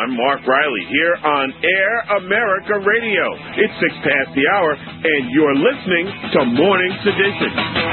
I'm Mark Riley here on Air America Radio. It's 6 past the hour, and you're listening to Morning Sedition.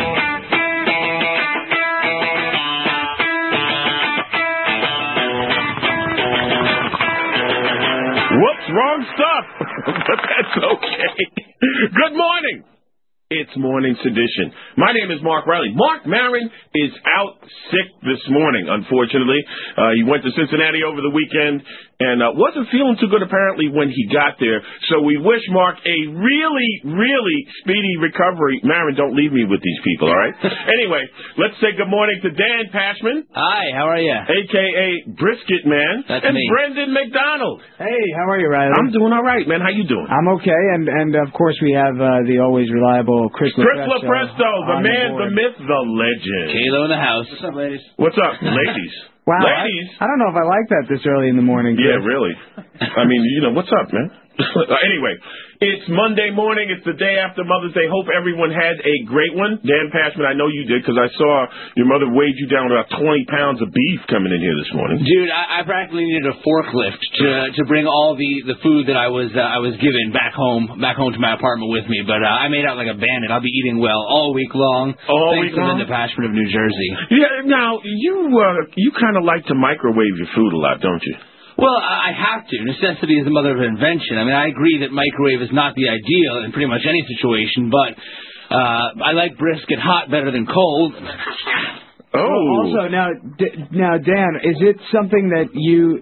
Whoops, wrong stuff. But that's okay. Good morning. It's Morning Sedition. My name is Mark Riley. Mark Maron is out sick this morning, unfortunately. He went to Cincinnati over the weekend and wasn't feeling too good, apparently, when he got there. So we wish Mark a really, really speedy recovery. Maron, don't leave me with these people, all right? Anyway, let's say good morning to Dan Pashman. Hi, how are you? A.K.A. Brisket Man. That's and me. Brendan McDonald. Hey, how are you, Riley? I'm doing all right, man. How you doing? I'm okay, and of course we have the always reliable Chris LaPresto, the man, the myth, the legend. Kalo in the house. What's up, ladies? What's up, ladies? Wow, ladies. I don't know if I like that this early in the morning. Chris. Yeah, really. I mean, what's up, man? Anyway, it's Monday morning. It's the day after Mother's Day. Hope everyone had a great one. Dan Pashman, I know you did because I saw your mother weighed you down about 20 pounds of beef coming in here this morning. Dude, I practically needed a forklift to bring all the food that I was given back home to my apartment with me. But I made out like a bandit. I'll be eating well all week long. Thanks to Linda Pashman of New Jersey. Yeah. Now you kind of like to microwave your food a lot, don't you? Well, I have to. Necessity is the mother of invention. I mean, I agree that microwave is not the ideal in pretty much any situation, but I like brisket hot better than cold. Oh. Also, now, Dan, is it something that you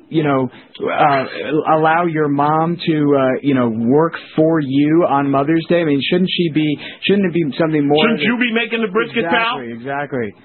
allow your mom to, work for you on Mother's Day? I mean, shouldn't it be something more? Shouldn't you be making the brisket, pal? Exactly.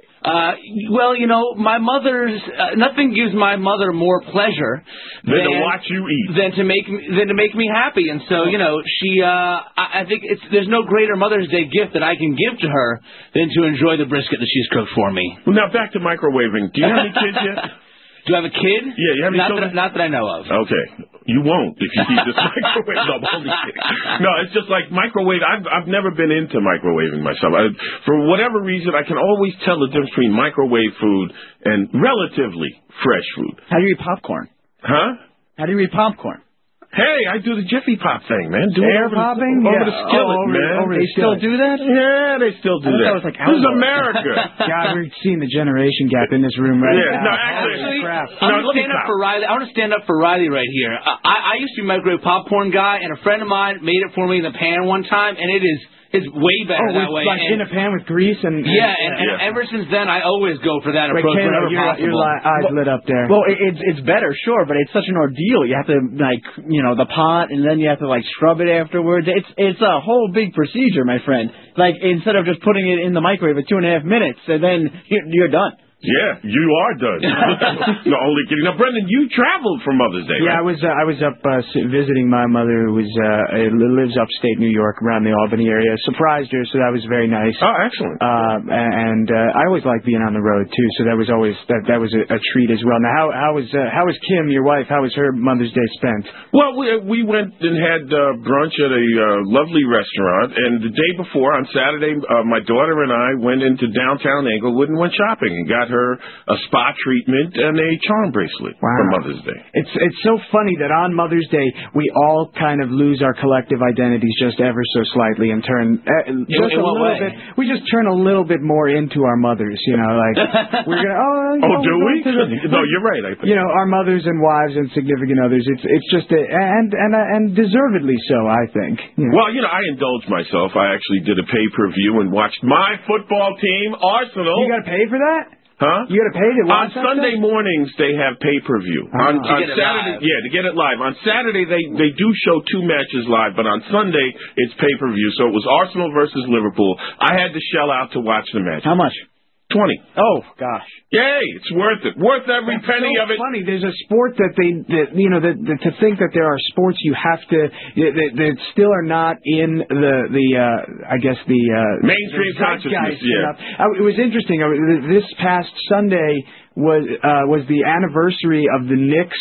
Well, my mother's nothing gives my mother more pleasure than to watch you eat, than to make me happy. And so, she I think there's no greater Mother's Day gift that I can give to her than to enjoy the brisket that she's cooked for me. Well, now back to microwaving. Do you have any kids yet? Do I have a kid? Yeah, you have any children? Not that I know of. Okay. You won't if you keep this microwave. No, I'm only kidding. No, it's just like microwave. I've never been into microwaving myself. For whatever reason, I can always tell the difference between microwave food and relatively fresh food. How do you eat popcorn? Huh? How do you eat popcorn? Hey, I do the Jiffy Pop thing, man. Do air popping? Over the skillet, man. They still do that? Yeah, they still do that. This is America. God, we're seeing the generation gap in this room right now. No, actually, I want to stand up for Riley. I want to stand up for Riley right here. I used to be a microwave popcorn guy, and a friend of mine made it for me in the pan one time, and it's way better that way. Like in a pan with grease and ever since then I always go for that approach whenever possible. Your eyes lit up there. Well, it's better, sure, but it's such an ordeal. You have to the pot, and then you have to scrub it afterwards. It's a whole big procedure, my friend. Like instead of just putting it in the microwave at 2.5 minutes, and then you're done. Yeah, you are done. No, only kidding. Now, Brendan, you traveled for Mother's Day, right? Yeah, I was up visiting my mother, who lives upstate New York, around the Albany area. Surprised her, so that was very nice. Oh, excellent. And I always like being on the road too, so that was always that was a treat as well. Now, how was Kim, your wife? How was her Mother's Day spent? Well, we went and had brunch at a lovely restaurant, and the day before, on Saturday, my daughter and I went into downtown Englewood and went shopping and got her a spa treatment and a charm bracelet for Mother's Day. It's so funny that on Mother's Day we all kind of lose our collective identities just ever so slightly and turn just a little bit. We just turn a little bit more into our mothers, like we're gonna. Do we? No, you're right. I think. Our mothers and wives and significant others. It's just and deservedly so, I think. Well, I indulged myself. I actually did a pay-per-view and watched my football team, Arsenal. You got to pay for that? Huh? You got to pay to watch on Sunday mornings, they have pay-per-view. On Saturday, to get it live. On Saturday, they do show 2 matches live, but on Sunday, it's pay-per-view. So it was Arsenal versus Liverpool. I had to shell out to watch the match. How much? 20. Oh, gosh. Yay, it's worth it. Worth every penny of it. It's funny. There's a sport that to think that there are sports you have to, that still are not in the mainstream consciousness. Yeah. It was interesting. This past Sunday was the anniversary of the Knicks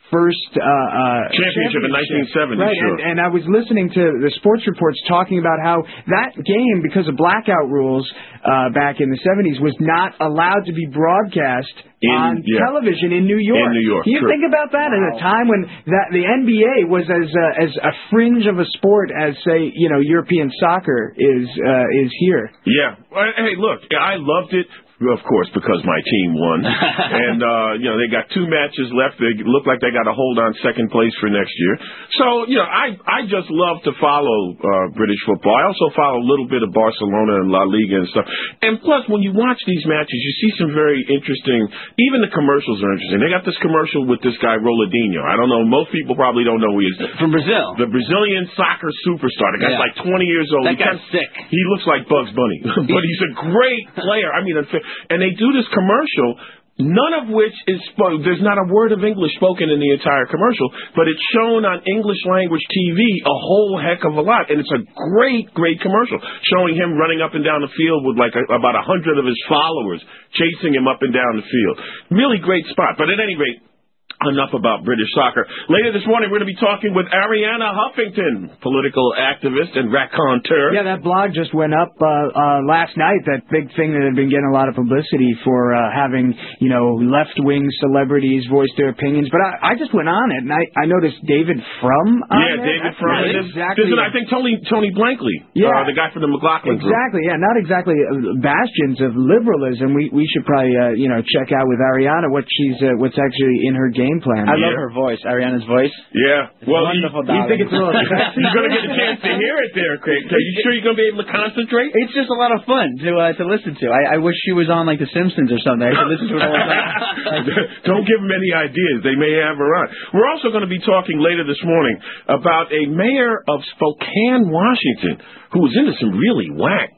first championship in 1970. Right, sure. and I was listening to the sports reports talking about how that game, because of blackout rules back in the 70s, was not allowed to be broadcast on television in New York. In New York, Can you think about that at a time when the NBA was as a fringe of a sport as, say, European soccer is here? Yeah. Hey, look, I loved it. Of course, because my team won. And, they got 2 matches left. They look like they got a hold on second place for next year. So, I just love to follow British football. I also follow a little bit of Barcelona and La Liga and stuff. And plus, when you watch these matches, you see some very interesting, even the commercials are interesting. They got this commercial with this guy, Ronaldinho. I don't know, most people probably don't know who he is. From Brazil. The Brazilian soccer superstar. The guy's like 20 years old. That guy's sick. He looks like Bugs Bunny. But he's a great player. I mean, and they do this commercial, none of which is spoken. There's not a word of English spoken in the entire commercial, but it's shown on English language TV a whole heck of a lot. And it's a great, great commercial showing him running up and down the field with about 100 of his followers chasing him up and down the field. Really great spot. But at any rate, enough about British soccer. Later this morning, we're going to be talking with Arianna Huffington, political activist and raconteur. Yeah, that blog just went up last night, that big thing that had been getting a lot of publicity for having, left-wing celebrities voice their opinions. But I just went on it, and I noticed David Frum on there. David Frum. Exactly. I think Tony Blankley, the guy from the McLaughlin Group. Exactly, yeah, not exactly bastions of liberalism. We should probably, check out with Arianna what's actually in her game plan. I love her voice, Arianna's voice. Yeah. Well, wonderful, you think it's a little sexy? You're going to get a chance to hear it there, Craig. Are you sure you're going to be able to concentrate? It's just a lot of fun to listen to. I wish she was on, like, The Simpsons or something. I could listen to it all the time. Don't give them any ideas. They may have her on. We're also going to be talking later this morning about a mayor of Spokane, Washington, who was into some really whack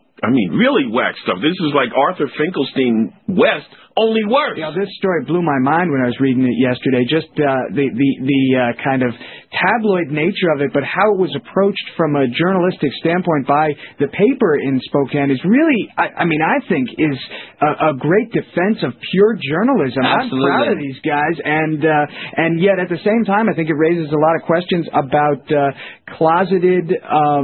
stuff. This is like Arthur Finkelstein West, only worse. Yeah, this story blew my mind when I was reading it yesterday. Just the kind of tabloid nature of it, but how it was approached from a journalistic standpoint by the paper in Spokane is really, I think, is a great defense of pure journalism. Absolutely. I'm proud of these guys, and yet at the same time, I think it raises a lot of questions about closeted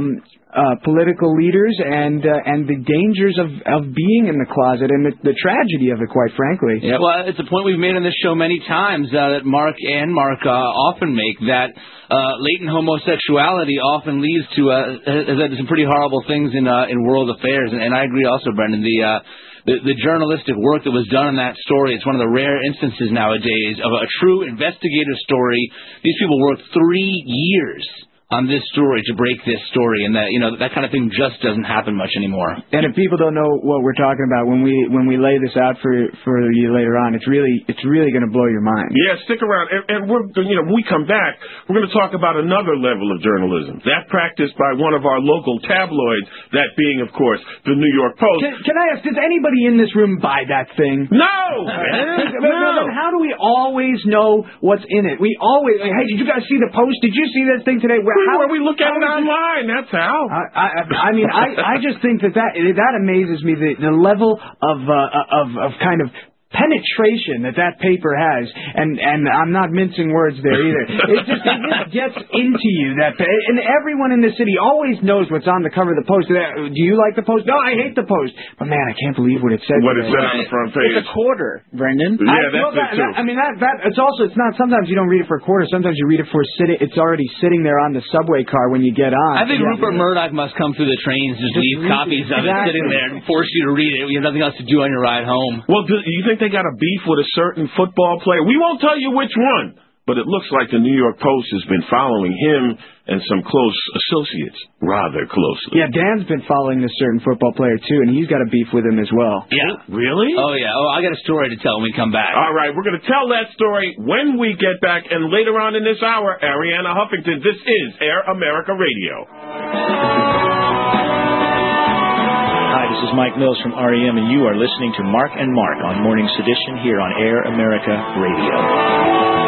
political leaders and the dangers of being in the closet and the tragedy of it, quite frankly. Yeah, well, it's a point we've made on this show many times that Mark often make, that latent homosexuality often leads to some pretty horrible things in world affairs, and I agree also, Brendan. The journalistic work that was done in that story, it's one of the rare instances nowadays of a true investigative story. These people worked 3 years on this story to break this story, and that kind of thing just doesn't happen much anymore. And if people don't know what we're talking about when we lay this out for you later on, it's really going to blow your mind. Yeah, stick around, and we're when we come back, we're going to talk about another level of journalism, that practiced by one of our local tabloids, that being, of course, the New York Post. Can I ask, does anybody in this room buy that thing? No. No. How do we always know what's in it? We always, hey, did you guys see the Post? Did you see this thing today? Where we look at it online, that's how. I just think that amazes me, the level of kind of penetration that paper has, and I'm not mincing words there either. It just gets into you, and everyone in the city always knows what's on the cover of the Post. Do you like the Post? No, I hate the Post. But man, I can't believe what it said. What it said on the front page. It's a quarter, Brendan. Yeah, that's it too. It's not. Sometimes you don't read it for a quarter. Sometimes you read it for it's already sitting there on the subway car when you get on. I think Rupert Murdoch must come through the trains and just leave copies of it sitting there and force you to read it. You have nothing else to do on your ride home. Well, do you think they got a beef with a certain football player? We won't tell you which one, but it looks like the New York Post has been following him and some close associates rather closely. Yeah, Dan's been following this certain football player too, and he's got a beef with him as well. Yeah. Really? Oh, yeah. Oh, I got a story to tell when we come back. All right, we're going to tell that story when we get back, and later on in this hour, Arianna Huffington. This is Air America Radio. Hi, this is Mike Mills from REM, and you are listening to Mark and Mark on Morning Sedition here on Air America Radio.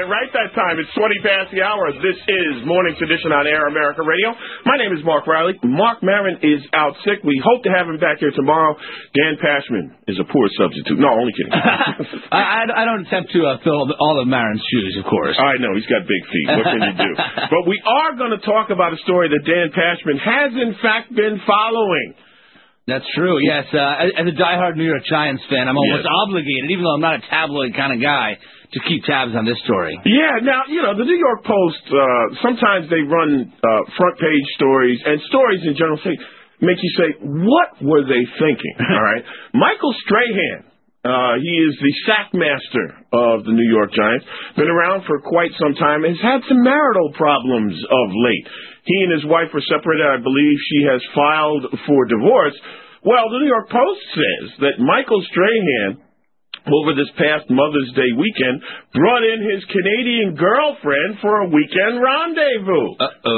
it right that time. It's 20 past the hour. This is Morning's edition on Air America Radio. My name is Mark Riley. Mark Maron is out sick. We hope to have him back here tomorrow. Dan Pashman is a poor substitute. No, only kidding. I don't attempt to fill all of Maron's shoes, of course. I know. He's got big feet. What can you do? But we are going to talk about a story that Dan Pashman has, in fact, been following. That's true, yes. As a diehard New York Giants fan, I'm almost obligated, even though I'm not a tabloid kind of guy, to keep tabs on this story. Yeah, now, the New York Post, sometimes they run front page stories, and stories in general make you say, what were they thinking? All right. Michael Strahan, he is the sack master of the New York Giants, been around for quite some time, has had some marital problems of late. He and his wife were separated. I believe she has filed for divorce. Well, the New York Post says that Michael Strahan, over this past Mother's Day weekend, brought in his Canadian girlfriend for a weekend rendezvous.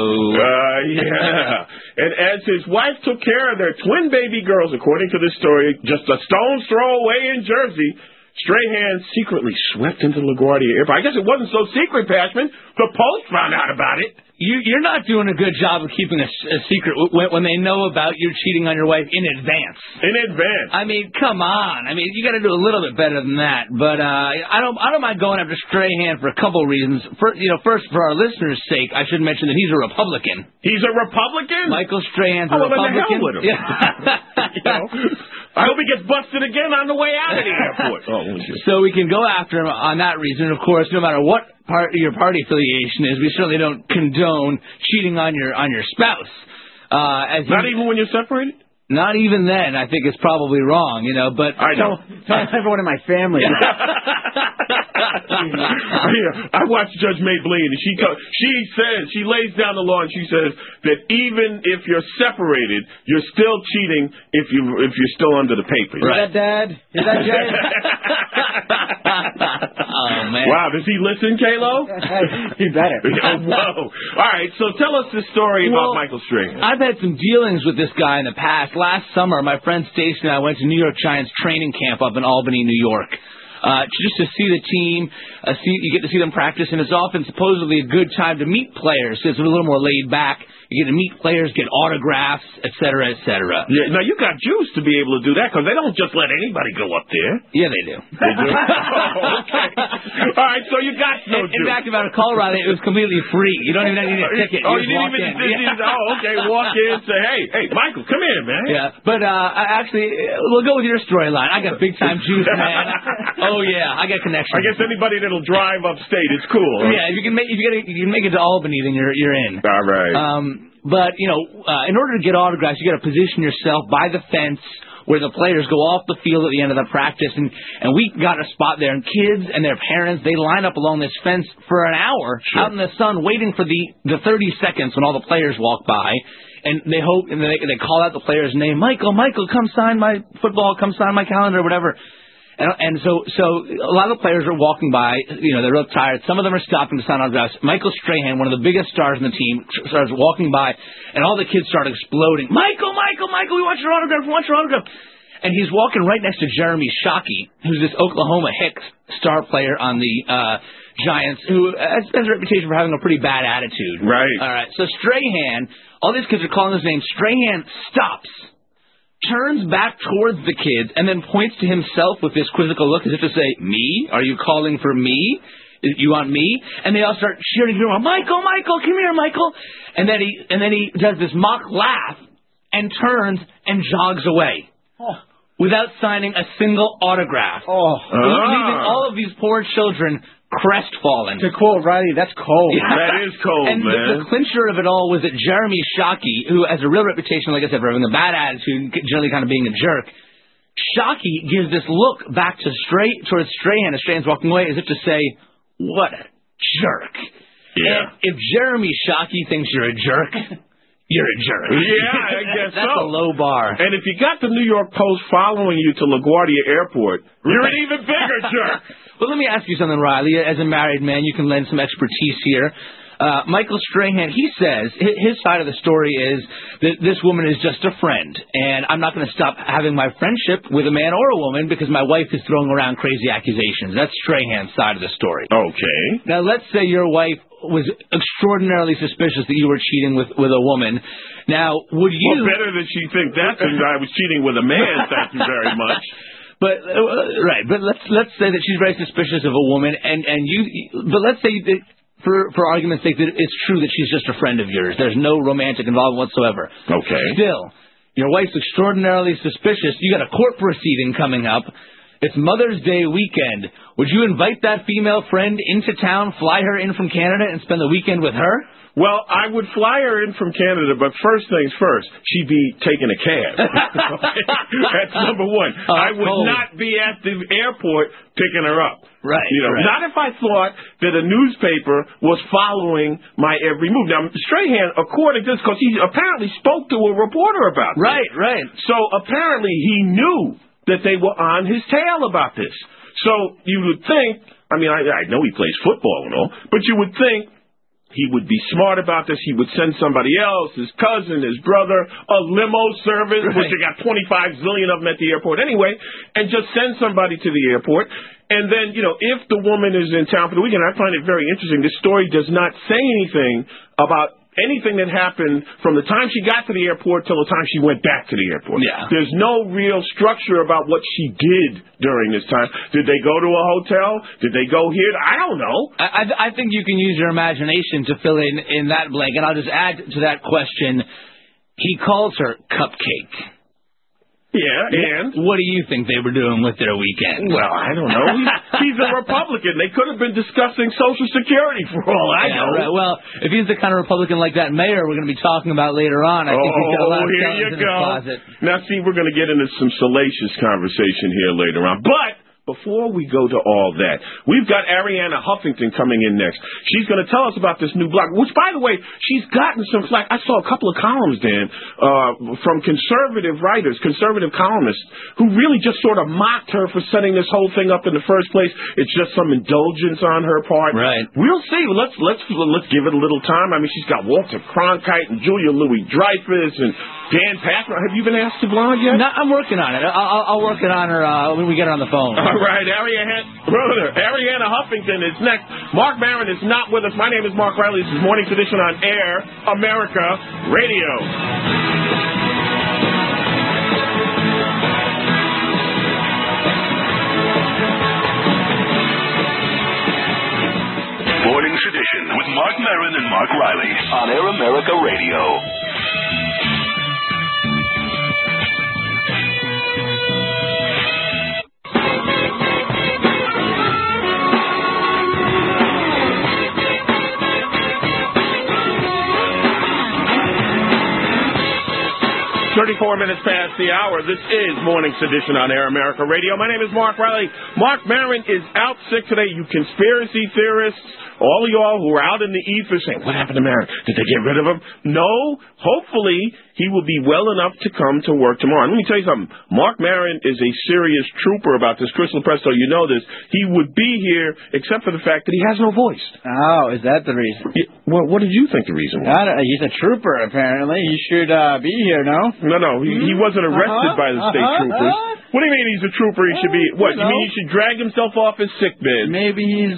Yeah. And as his wife took care of their twin baby girls, according to this story, just a stone's throw away in Jersey, Strahan secretly swept into LaGuardia Airport. I guess it wasn't so secret, Pashman. The Post found out about it. You're not doing a good job of keeping a secret when they know about you cheating on your wife in advance. In advance. I mean, come on. I mean, you got to do a little bit better than that. But I don't mind going after Strahan for a couple of reasons. First, for our listeners' sake, I should mention that he's a Republican. He's a Republican? Michael Strahan's a Republican. The hell with him. I hope he gets busted again on the way out of the airport. So we can go after him on that reason. Of course, no matter what your party affiliation is, we certainly don't condone cheating on your spouse. Not even when you're separated? Not even then. I think it's probably wrong, but I know. Tell everyone in my family. I watched Judge Maybelline, and she lays down the law, and she says that even if you're separated, you're still cheating if you're still under the papers. Right. Is that Dad? Is that Jay? Oh man! Wow, does he listen, Kalo? He better. Whoa! All right, so tell us the story about Michael Strahan. I've had some dealings with this guy in the past. Last summer, my friend Stacey and I went to New York Giants training camp up in Albany, New York. Just to see the team, you get to see them practice, and it's often supposedly a good time to meet players. It's a little more laid back. You get to meet players, get autographs, et cetera, et cetera. Yeah, now, you got juice to be able to do that, because they don't just let anybody go up there. Yeah, they do. They do? Okay. All right, so you got no juice. In fact, about Colorado, it was completely free. You don't even need a ticket. You didn't even okay, walk in, say, hey, Michael, come here, man. Yeah, but actually, we'll go with your storyline. I got big-time juice, man. Oh, yeah, I got connections. I guess anybody that'll drive upstate is cool. Yeah, if you can make it to Albany, then you're in. All right. But, in order to get autographs, you got to position yourself by the fence where the players go off the field at the end of the practice. And we got a spot there, and kids and their parents, they line up along this fence for an hour out in the sun waiting for the 30 seconds when all the players walk by. And they hope, and they call out the player's name, Michael, come sign my football, come sign my calendar, whatever. And so a lot of the players are walking by, they're real tired. Some of them are stopping to sign autographs. Michael Strahan, one of the biggest stars in the team, starts walking by, and all the kids start exploding. Michael, we want your autograph, And he's walking right next to Jeremy Shockey, who's this Oklahoma Hicks star player on the Giants, who has a reputation for having a pretty bad attitude. Right. All right. So Strahan, all these kids are calling his name. Strahan stops, turns back towards the kids, and then points to himself with this quizzical look as if to say, me? Are you calling for me? You want me? And they all start cheering him on, Michael, come here, Michael. And then he does this mock laugh and turns and jogs away. Without signing a single autograph. Leaving all of these poor children crestfallen. To quote Riley, that's cold. Yeah. That is cold, and man. The clincher of it all was that Jeremy Shockey, who has a real reputation, like I said, for having a bad attitude, generally kind of being a jerk, Shockey gives this look back towards Strahan as Strahan's walking away, as if to say, what a jerk. Yeah. And if Jeremy Shockey thinks you're a jerk, you're a jerk. Yeah, I guess That's a low bar. And if you got the New York Post following you to LaGuardia Airport, you're an even bigger jerk. Well, let me ask you something, Riley. As a married man, you can lend some expertise here. Michael Strahan, he says his side of the story is that this woman is just a friend, and I'm not going to stop having my friendship with a man or a woman because my wife is throwing around crazy accusations. That's Strahan's side of the story. Okay. Now, let's say your wife was extraordinarily suspicious that you were cheating with a woman. Now, would you... Well, better that she think that than I was cheating with a man, thank you very much. But right, but let's say that she's very suspicious of a woman, and but let's say that for argument's sake that it's true that she's just a friend of yours. There's no romantic involvement whatsoever. Okay. Still, your wife's extraordinarily suspicious. You got a court proceeding coming up. It's Mother's Day weekend. Would you invite that female friend into town, fly her in from Canada, and spend the weekend with her? Well, I would fly her in from Canada, but first things first, she'd be taking a cab. That's number one. I would not be at the airport picking her up. Right. Right. Not if I thought that a newspaper was following my every move. Now, Strahan, according to this, because he apparently spoke to a reporter about this. Right. So apparently he knew that they were on his tail about this. So you would think, I mean, I know he plays football and all, but you would think he would be smart about this. He would send somebody else, his cousin, his brother, a limo service, which they got 25 zillion of them at the airport anyway, and just send somebody to the airport. And then, if the woman is in town for the weekend, I find it very interesting. This story does not say anything about anything that happened from the time she got to the airport till the time she went back to the airport. Yeah. There's no real structure about what she did during this time. Did they go to a hotel? Did they go here? I don't know. I think you can use your imagination to fill in that blank. And I'll just add to that question, he calls her Cupcake. Yeah, and? What do you think they were doing with their weekend? Well, I don't know. He's a Republican. They could have been discussing Social Security for all I know. Right. Well, if he's the kind of Republican like that mayor we're going to be talking about later on, I think he's got a lot of skeletons in his closet. Now, see, we're going to get into some salacious conversation here later on. But before we go to all that, we've got Arianna Huffington coming in next. She's going to tell us about this new blog, which, by the way, she's gotten some flack. I saw a couple of columns, Dan, from conservative writers, conservative columnists, who really just sort of mocked her for setting this whole thing up in the first place. It's just some indulgence on her part. Right. We'll see. Let's give it a little time. I mean, she's got Walter Cronkite and Julia Louis-Dreyfus and Dan Patrick. Have you been asked to blog yet? No, I'm working on it. I'll work it on her when we get her on the phone. All right, Arianna Huffington is next. Mark Maron is not with us. My name is Mark Riley. This is Morning's Edition on Air America Radio. Morning's Edition with Mark Maron and Mark Riley on Air America Radio. 34 minutes past the hour. This is Morning's Edition on Air America Radio. My name is Mark Riley. Mark Maron is out sick today. You conspiracy theorists, all of y'all who are out in the ether saying, what happened to Maron? Did they get rid of him? No. Hopefully, he will be well enough to come to work tomorrow. And let me tell you something. Mark Maron is a serious trooper about this. Crystal Presto, you know this. He would be here except for the fact that he has no voice. Oh, is that the reason? Yeah, well, what did you think the reason was? He's a trooper, apparently. He should be here, no? No, he wasn't arrested by the state troopers. What do you mean he's a trooper? He should be, what, you mean he should drag himself off his sick bed? Maybe he's,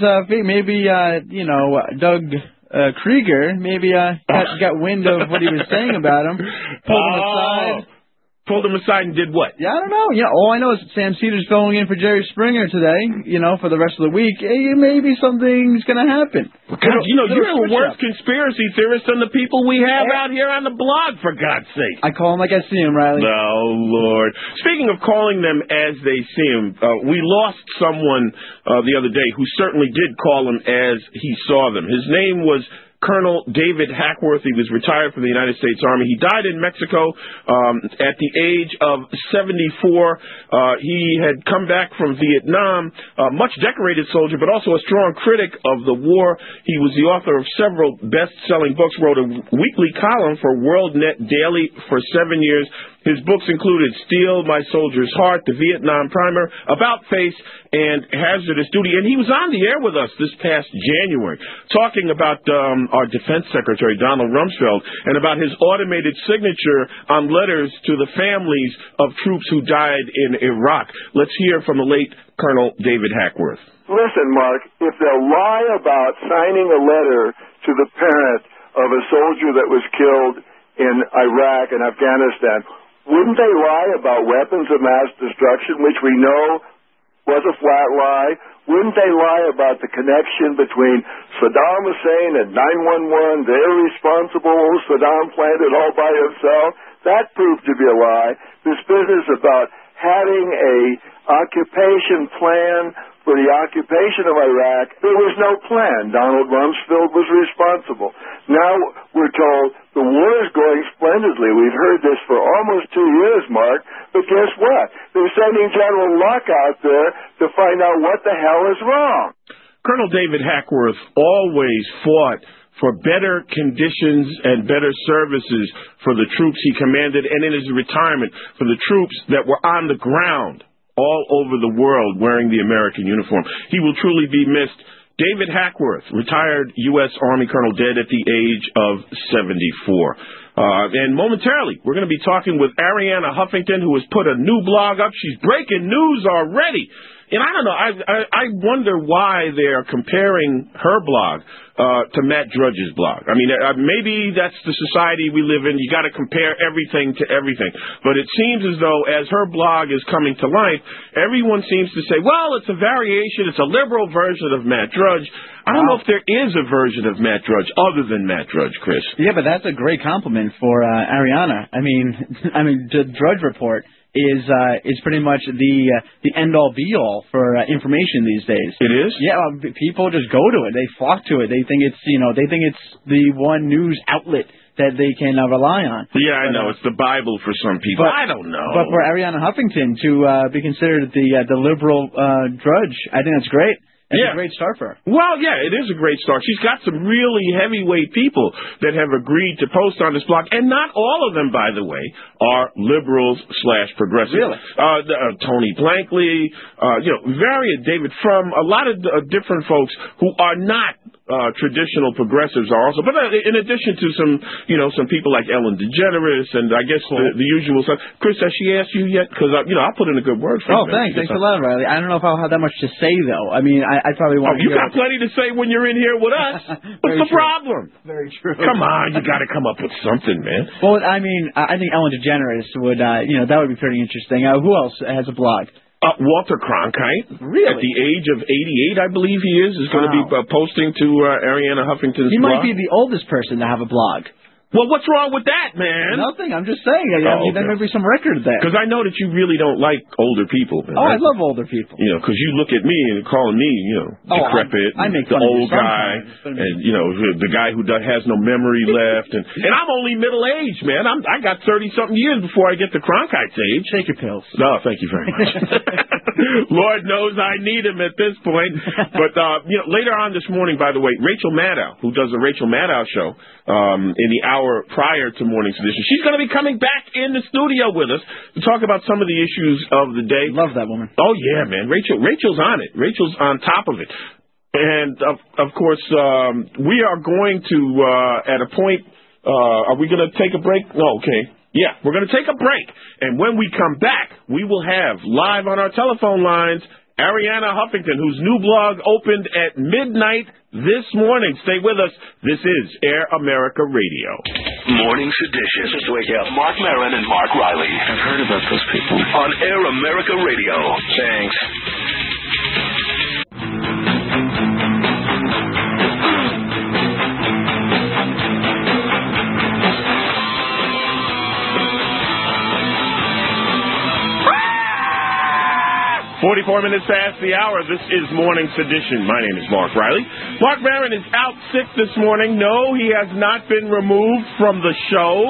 Doug Krieger, maybe got wind of what he was saying about him, pulled him aside. Pulled him aside and did what? Yeah, I don't know. All I know is Sam Cedars filling in for Jerry Springer today, for the rest of the week. Maybe something's going to happen. God, you're a worse conspiracy theorist than the people we have out here on the blog, for God's sake. I call them like I see them, Riley. Oh, Lord. Speaking of calling them as they see them, we lost someone the other day who certainly did call them as he saw them. His name was Colonel David Hackworth. He was retired from the United States Army. He died in Mexico at the age of 74. He had come back from Vietnam, a much decorated soldier, but also a strong critic of the war. He was the author of several best-selling books, wrote a weekly column for WorldNet Daily for 7 years, His books included Steel, My Soldier's Heart, The Vietnam Primer, About Face, and Hazardous Duty. And he was on the air with us this past January talking about our Defense Secretary, Donald Rumsfeld, and about his automated signature on letters to the families of troops who died in Iraq. Let's hear from the late Colonel David Hackworth. Listen, Mark, if they'll lie about signing a letter to the parent of a soldier that was killed in Iraq and Afghanistan, wouldn't they lie about weapons of mass destruction, which we know was a flat lie? Wouldn't they lie about the connection between Saddam Hussein and 911? They're responsible. Saddam planned it all by himself. That proved to be a lie. This business about having a occupation plan for the occupation of Iraq, there was no plan. Donald Rumsfeld was responsible. Now we're told the war is going splendidly. We've heard this for almost 2 years, Mark, but guess what? They're sending General Luck out there to find out what the hell is wrong. Colonel David Hackworth always fought for better conditions and better services for the troops he commanded, and in his retirement for the troops that were on the ground all over the world wearing the American uniform. He will truly be missed. David Hackworth, retired U.S. Army colonel, dead at the age of 74. And momentarily, we're going to be talking with Arianna Huffington, who has put a new blog up. She's breaking news already. And I don't know, I wonder why they're comparing her blog to Matt Drudge's blog. I mean, maybe that's the society we live in. You got to compare everything to everything. But it seems as though as her blog is coming to life, everyone seems to say, well, it's a variation, it's a liberal version of Matt Drudge. I don't know if there is a version of Matt Drudge other than Matt Drudge, Chris. Yeah, but that's a great compliment for Arianna. I mean, the Drudge Report is pretty much the end all be all for information these days. It is? Yeah, people just go to it. They flock to it. They think it's the one news outlet that they can rely on. Yeah, I know. It's the Bible for some people. I don't know. But for Arianna Huffington to be considered the liberal Drudge, I think that's great. It's a great start for her. Well, yeah, it is a great start. She's got some really heavyweight people that have agreed to post on this blog, and not all of them, by the way, are liberals/progressives. Really? Tony Blankley, David Frum, a lot of different folks who are not traditional progressives are also. But in addition to some people like Ellen DeGeneres and I guess the usual stuff. Chris, has she asked you yet? Because I'll put in a good word for you. Oh, thanks a lot, Riley. I don't know if I'll have that much to say though. I mean, I probably won't. You got plenty to say when you're in here with us. What's the problem? Very true. Come on, you got to come up with something, man. Well, I mean, I think Ellen DeGeneres would, that would be pretty interesting. Who else has a blog? Walter Cronkite, really? At the age of 88, I believe he is going to be posting to Arianna Huffington's blog. He might be the oldest person to have a blog. Well, what's wrong with that, man? Nothing. I'm just saying. There may be some record there. Because I know that you really don't like older people. Man. Oh, I love older people. Because you look at me and calling me, decrepit, I make the fun old of guy, and the guy who has no memory left, and I'm only middle aged, man. I got 30-something years before I get to Cronkite's age. Take your pills. No, thank you very much. Lord knows I need him at this point. But later on this morning, by the way, Rachel Maddow, who does the Rachel Maddow show in the hour prior to Morning's Edition, she's going to be coming back in the studio with us to talk about some of the issues of the day. Love that woman. Oh yeah, man. Rachel's on it. Rachel's on top of it. And of course, we are going to at a point. Are we going to take a break? Oh, okay. Yeah, we're going to take a break. And when we come back, we will have live on our telephone lines Arianna Huffington, whose new blog opened at midnight this morning. Stay with us. This is Air America Radio. Morning's Edition. Just wake up. Mark Maron and Mark Riley. I've heard about those people. On Air America Radio. Thanks. 44 minutes past the hour. This is Morning's Edition. My name is Mark Riley. Mark Maron is out sick this morning. No, he has not been removed from the show.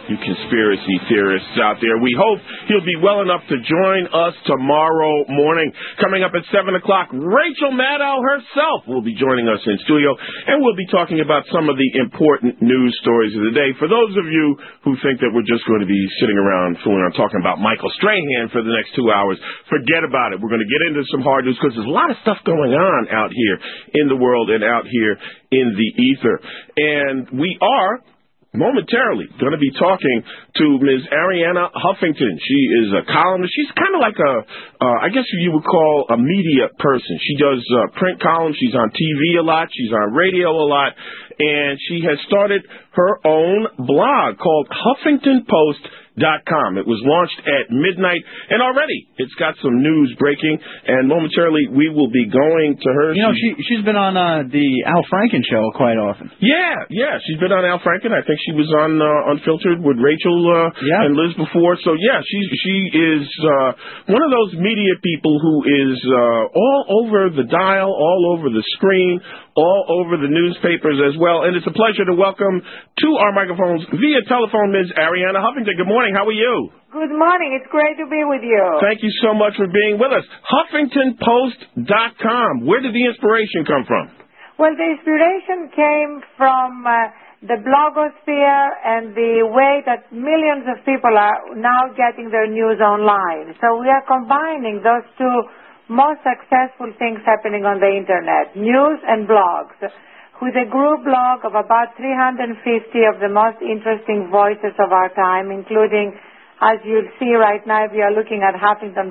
you conspiracy theorists out there. We hope he'll be well enough to join us tomorrow morning. Coming up at 7 o'clock, Rachel Maddow herself will be joining us in studio, and we'll be talking about some of the important news stories of the day. For those of you who think that we're just going to be sitting around fooling around talking about Michael Strahan for the next 2 hours, forget about it. We're going to get into some hard news because there's a lot of stuff going on out here in the world and out here in the ether. And we are momentarily going to be talking to Ms. Arianna Huffington. She is a columnist. She's kind of like I guess you would call a media person. She does print columns. She's on TV a lot. She's on radio a lot. And she has started her own blog called HuffingtonPost.com. It was launched at midnight, and already it's got some news breaking, and momentarily we will be going to her. You know, she's been on the Al Franken show quite often. Yeah, she's been on Al Franken. I think she was on Unfiltered with Rachel and Liz before. So, yeah, she is one of those media people who is all over the dial, all over the screen, all over the newspapers as well. And it's a pleasure to welcome to our microphones via telephone Ms. Arianna Huffington. Good morning. How are you? Good morning. It's great to be with you. Thank you so much for being with us. HuffingtonPost.com. Where did the inspiration come from? Well, the inspiration came from the blogosphere and the way that millions of people are now getting their news online. So we are combining those two most successful things happening on the Internet, news and blogs, with a group blog of about 350 of the most interesting voices of our time, including, as you'll see right now, if you are looking at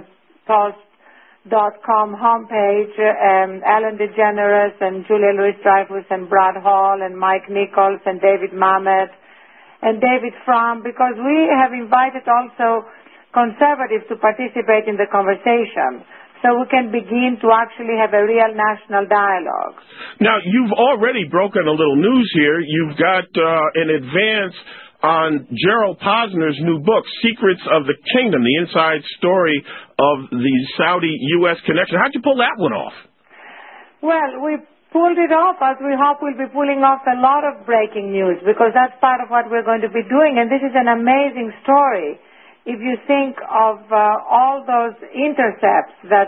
HuffingtonPost.com homepage, Ellen DeGeneres and Julia Louis-Dreyfus and Brad Hall and Mike Nichols and David Mamet and David Fromm, because we have invited also conservatives to participate in the conversation, so we can begin to actually have a real national dialogue. Now, you've already broken a little news here. You've got an advance on Gerald Posner's new book, Secrets of the Kingdom, the inside story of the Saudi-U.S. connection. How'd you pull that one off? Well, we pulled it off as we hope we'll be pulling off a lot of breaking news, because that's part of what we're going to be doing, and this is an amazing story. If you think of all those intercepts that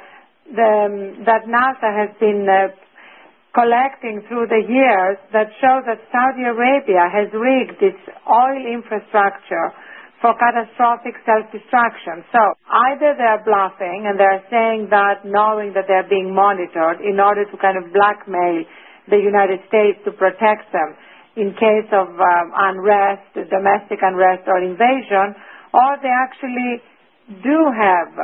NASA has been collecting through the years, that show that Saudi Arabia has rigged its oil infrastructure for catastrophic self-destruction. So either they're bluffing and they're saying that knowing that they're being monitored in order to kind of blackmail the United States to protect them in case of unrest, domestic unrest or invasion, or they actually do have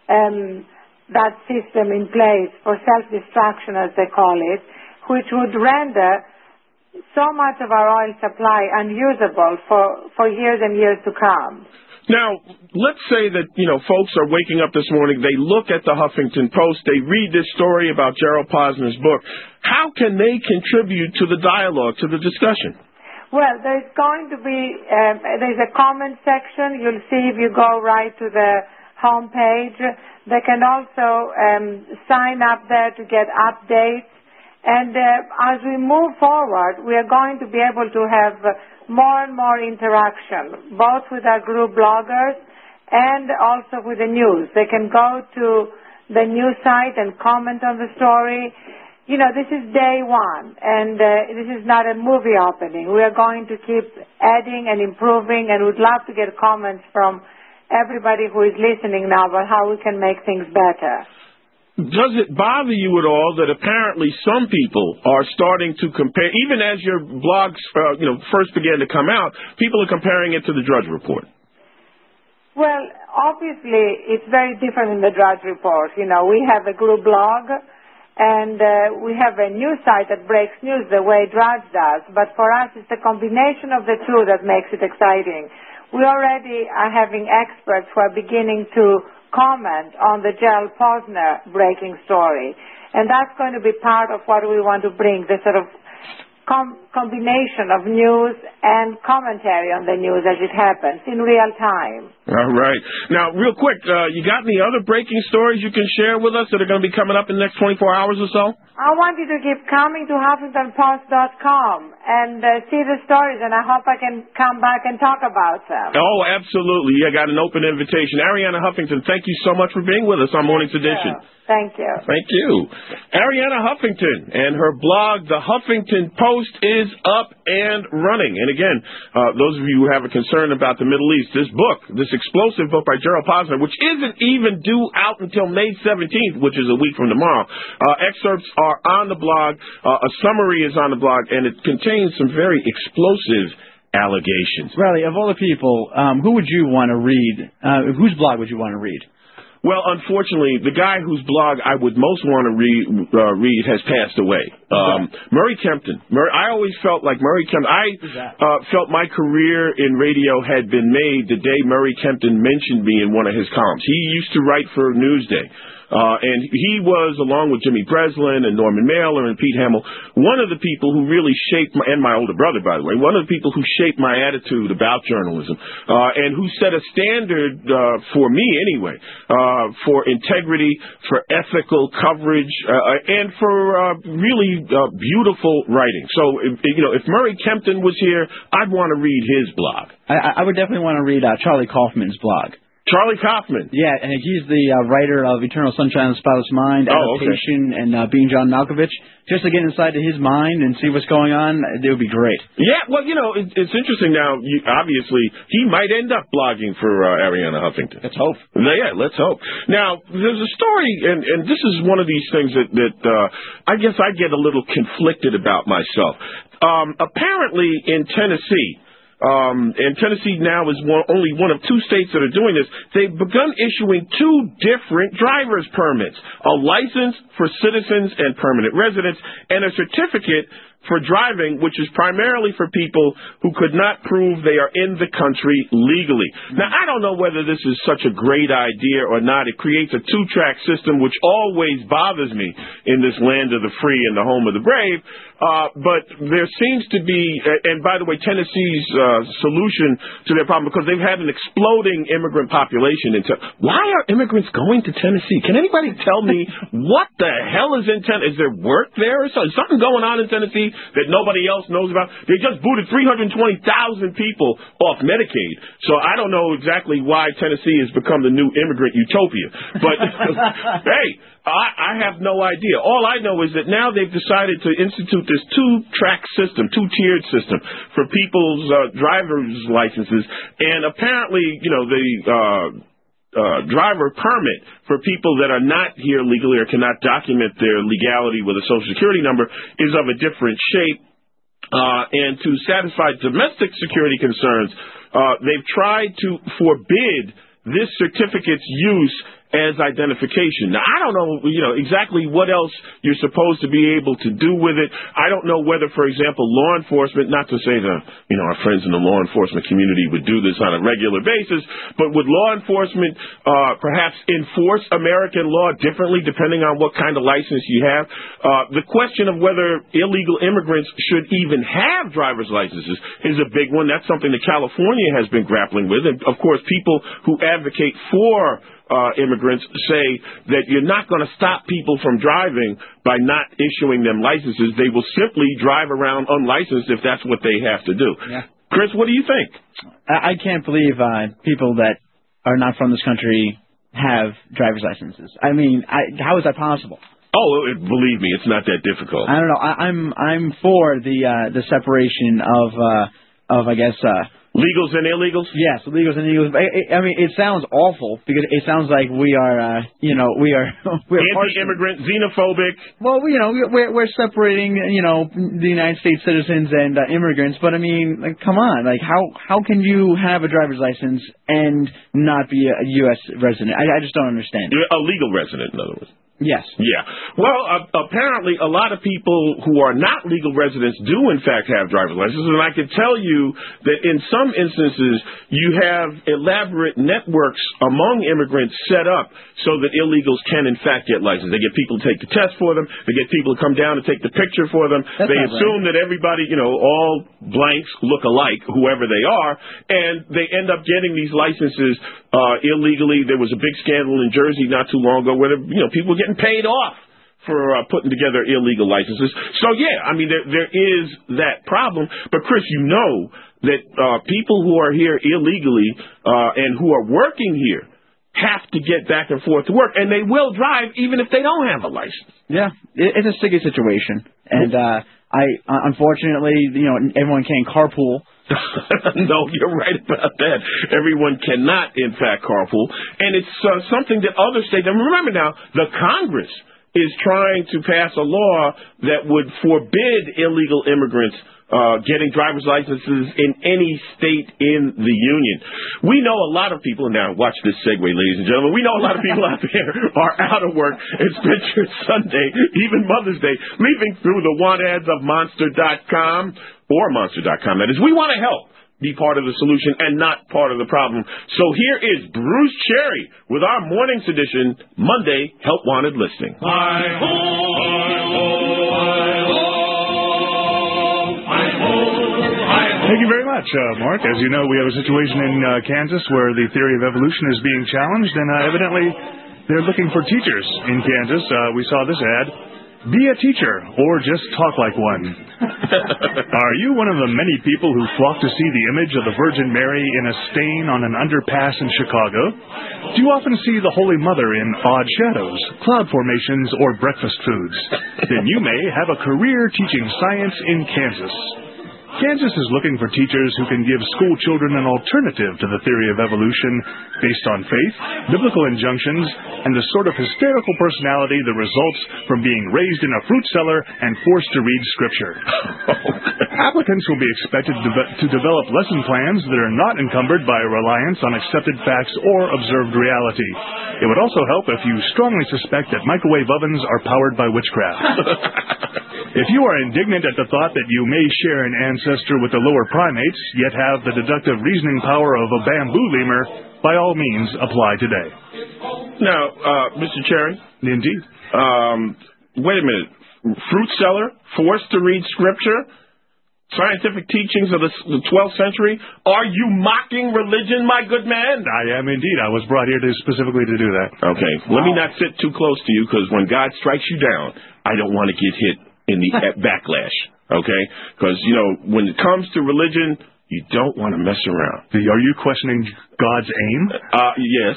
that system in place for self-destruction, as they call it, which would render so much of our oil supply unusable for years and years to come. Now, let's say that, folks are waking up this morning, they look at the Huffington Post, they read this story about Gerald Posner's book. How can they contribute to the dialogue, to the discussion? Well, there's going to be, there's a comment section. You'll see if you go right to the home page. They can also sign up there to get updates. And as we move forward, we are going to be able to have more and more interaction, both with our group bloggers and also with the news. They can go to the news site and comment on the story. This is day one, and this is not a movie opening. We are going to keep adding and improving, and we'd love to get comments from everybody who is listening now about how we can make things better. Does it bother you at all that apparently some people are starting to compare, even as your blogs first began to come out, people are comparing it to the Drudge Report? Well, obviously, it's very different than the Drudge Report. We have a group blog, and we have a news site that breaks news the way Drudge does. But for us, it's the combination of the two that makes it exciting. We already are having experts who are beginning to comment on the Gerald Posner breaking story. And that's going to be part of what we want to bring, the sort of combination of news and commentary on the news as it happens in real time. All right. Now, real quick, you got any other breaking stories you can share with us that are going to be coming up in the next 24 hours or so? I want you to keep coming to HuffingtonPost.com and see the stories, and I hope I can come back and talk about them. Oh, absolutely. I got an open invitation. Arianna Huffington, thank you so much for being with us on Morning's Edition. Thank you. Thank you. Arianna Huffington and her blog, The Huffington Post, is up and running. And again, those of you who have a concern about the Middle East, this book, this explosive book by Gerald Posner, which isn't even due out until May 17th, which is a week from tomorrow, excerpts are on the blog, a summary is on the blog, and it contains some very explosive allegations. Riley, of all the people, who would you want to read? Whose blog would you want to read? Well, unfortunately, the guy whose blog I would most want to read has passed away. Murray Kempton. I always felt like Murray Kempton. I felt my career in radio had been made the day Murray Kempton mentioned me in one of his columns. He used to write for Newsday. And he was, along with Jimmy Breslin and Norman Mailer and Pete Hamill, one of the people who really shaped, and my older brother, by the way, one of the people who shaped my attitude about journalism, and who set a standard for me anyway, for integrity, for ethical coverage, and for really beautiful writing. So, if Murray Kempton was here, I'd want to read his blog. I would definitely want to read Charlie Kaufman's blog. Charlie Kaufman. Yeah, and he's the writer of Eternal Sunshine of the Spotless Mind, Adaptation, and Being John Malkovich. Just to get inside to his mind and see what's going on, it would be great. Yeah, well, it's interesting now. Obviously, he might end up blogging for Arianna Huffington. Let's hope. Yeah, let's hope. Now, there's a story, and this is one of these things that I guess I get a little conflicted about myself. Apparently, in Tennessee, and Tennessee now is only one of two states that are doing this. They've begun issuing two different driver's permits, a license for citizens and permanent residents, and a certificate for driving, which is primarily for people who could not prove they are in the country legally. Now, I don't know whether this is such a great idea or not. It creates a two-track system, which always bothers me in this land of the free and the home of the brave. But there seems to be, and by the way, Tennessee's solution to their problem, because they've had an exploding immigrant population. Why are immigrants going to Tennessee? Can anybody tell me what the hell is in Tennessee? Is there work there or something? Is something going on in Tennessee that nobody else knows about? They just booted 320,000 people off Medicaid. So I don't know exactly why Tennessee has become the new immigrant utopia. But, hey, I have no idea. All I know is that now they've decided to institute this two-track system, two-tiered system for people's driver's licenses. And apparently, the driver permit for people that are not here legally or cannot document their legality with a Social Security number is of a different shape. And to satisfy domestic security concerns, they've tried to forbid this certificate's use as identification. Now, I don't know, exactly what else you're supposed to be able to do with it. I don't know whether, for example, law enforcement, not to say that, our friends in the law enforcement community would do this on a regular basis, but would law enforcement perhaps enforce American law differently depending on what kind of license you have? The question of whether illegal immigrants should even have driver's licenses is a big one. That's something that California has been grappling with. And, of course, people who advocate for immigrants say that you're not going to stop people from driving by not issuing them licenses. They will simply drive around unlicensed if that's what they have to do. Yeah. Chris, what do you think? I can't believe people that are not from this country have driver's licenses. I mean, how is that possible? Oh, believe me, it's not that difficult. I don't know. I'm for the separation of I guess. Legals and illegals? Yes, legals and illegals. I mean, it sounds awful because it sounds like we are, we're anti-immigrant, xenophobic. Well, we're separating, the United States citizens and immigrants. But I mean, come on, how can you have a driver's license and not be a U.S. resident? I just don't understand. You're a legal resident, in other words. Yes. Yeah. Well, apparently a lot of people who are not legal residents do, in fact, have driver's licenses. And I can tell you that in some instances, you have elaborate networks among immigrants set up so that illegals can, in fact, get licensed. They get people to take the test for them. They get people to come down and take the picture for them. They assume that everybody, all blanks look alike, whoever they are, and they end up getting these licenses illegally. There was a big scandal in Jersey not too long ago where people were getting paid off for putting together illegal licenses. So, yeah, I mean, there is that problem. But, Chris, you know that people who are here illegally and who are working here have to get back and forth to work, and they will drive even if they don't have a license. Yeah, it's a sticky situation. And unfortunately, everyone can't carpool. No, you're right about that. Everyone cannot, in fact, carpool. And it's something that other states, and remember now, the Congress is trying to pass a law that would forbid illegal immigrants getting driver's licenses in any state in the union. We know a lot of people, now watch this segue, ladies and gentlemen, we know a lot of people out there are out of work. It's Picture Sunday, even Mother's Day, leafing through the want ads of Monster.com or Monster.com. That is, we want to help be part of the solution and not part of the problem. So here is Bruce Cherry with our morning's edition, Monday Help Wanted listing. Thank you very much, Mark. As you know, we have a situation in Kansas where the theory of evolution is being challenged, and evidently they're looking for teachers in Kansas. We saw this ad. Be a teacher, or just talk like one. Are you one of the many people who flock to see the image of the Virgin Mary in a stain on an underpass in Chicago? Do you often see the Holy Mother in odd shadows, cloud formations, or breakfast foods? Then you may have a career teaching science in Kansas. Kansas is looking for teachers who can give school children an alternative to the theory of evolution based on faith, biblical injunctions, and the sort of hysterical personality that results from being raised in a fruit cellar and forced to read Scripture. Applicants will be expected to develop lesson plans that are not encumbered by a reliance on accepted facts or observed reality. It would also help if you strongly suspect that microwave ovens are powered by witchcraft. If you are indignant at the thought that you may share an ancestor with the lower primates, yet have the deductive reasoning power of a bamboo lemur, by all means, apply today. Now, Mr. Cherry? Indeed. Wait a minute. Fruit cellar, forced to read Scripture, scientific teachings of the 12th century. Are you mocking religion, my good man? I am indeed. I was brought here specifically to do that. Okay. Let me not sit too close to you, because when God strikes you down, I don't want to get hit in the backlash, okay? Because, when it comes to religion, you don't want to mess around. Are you questioning God's aim? Yes.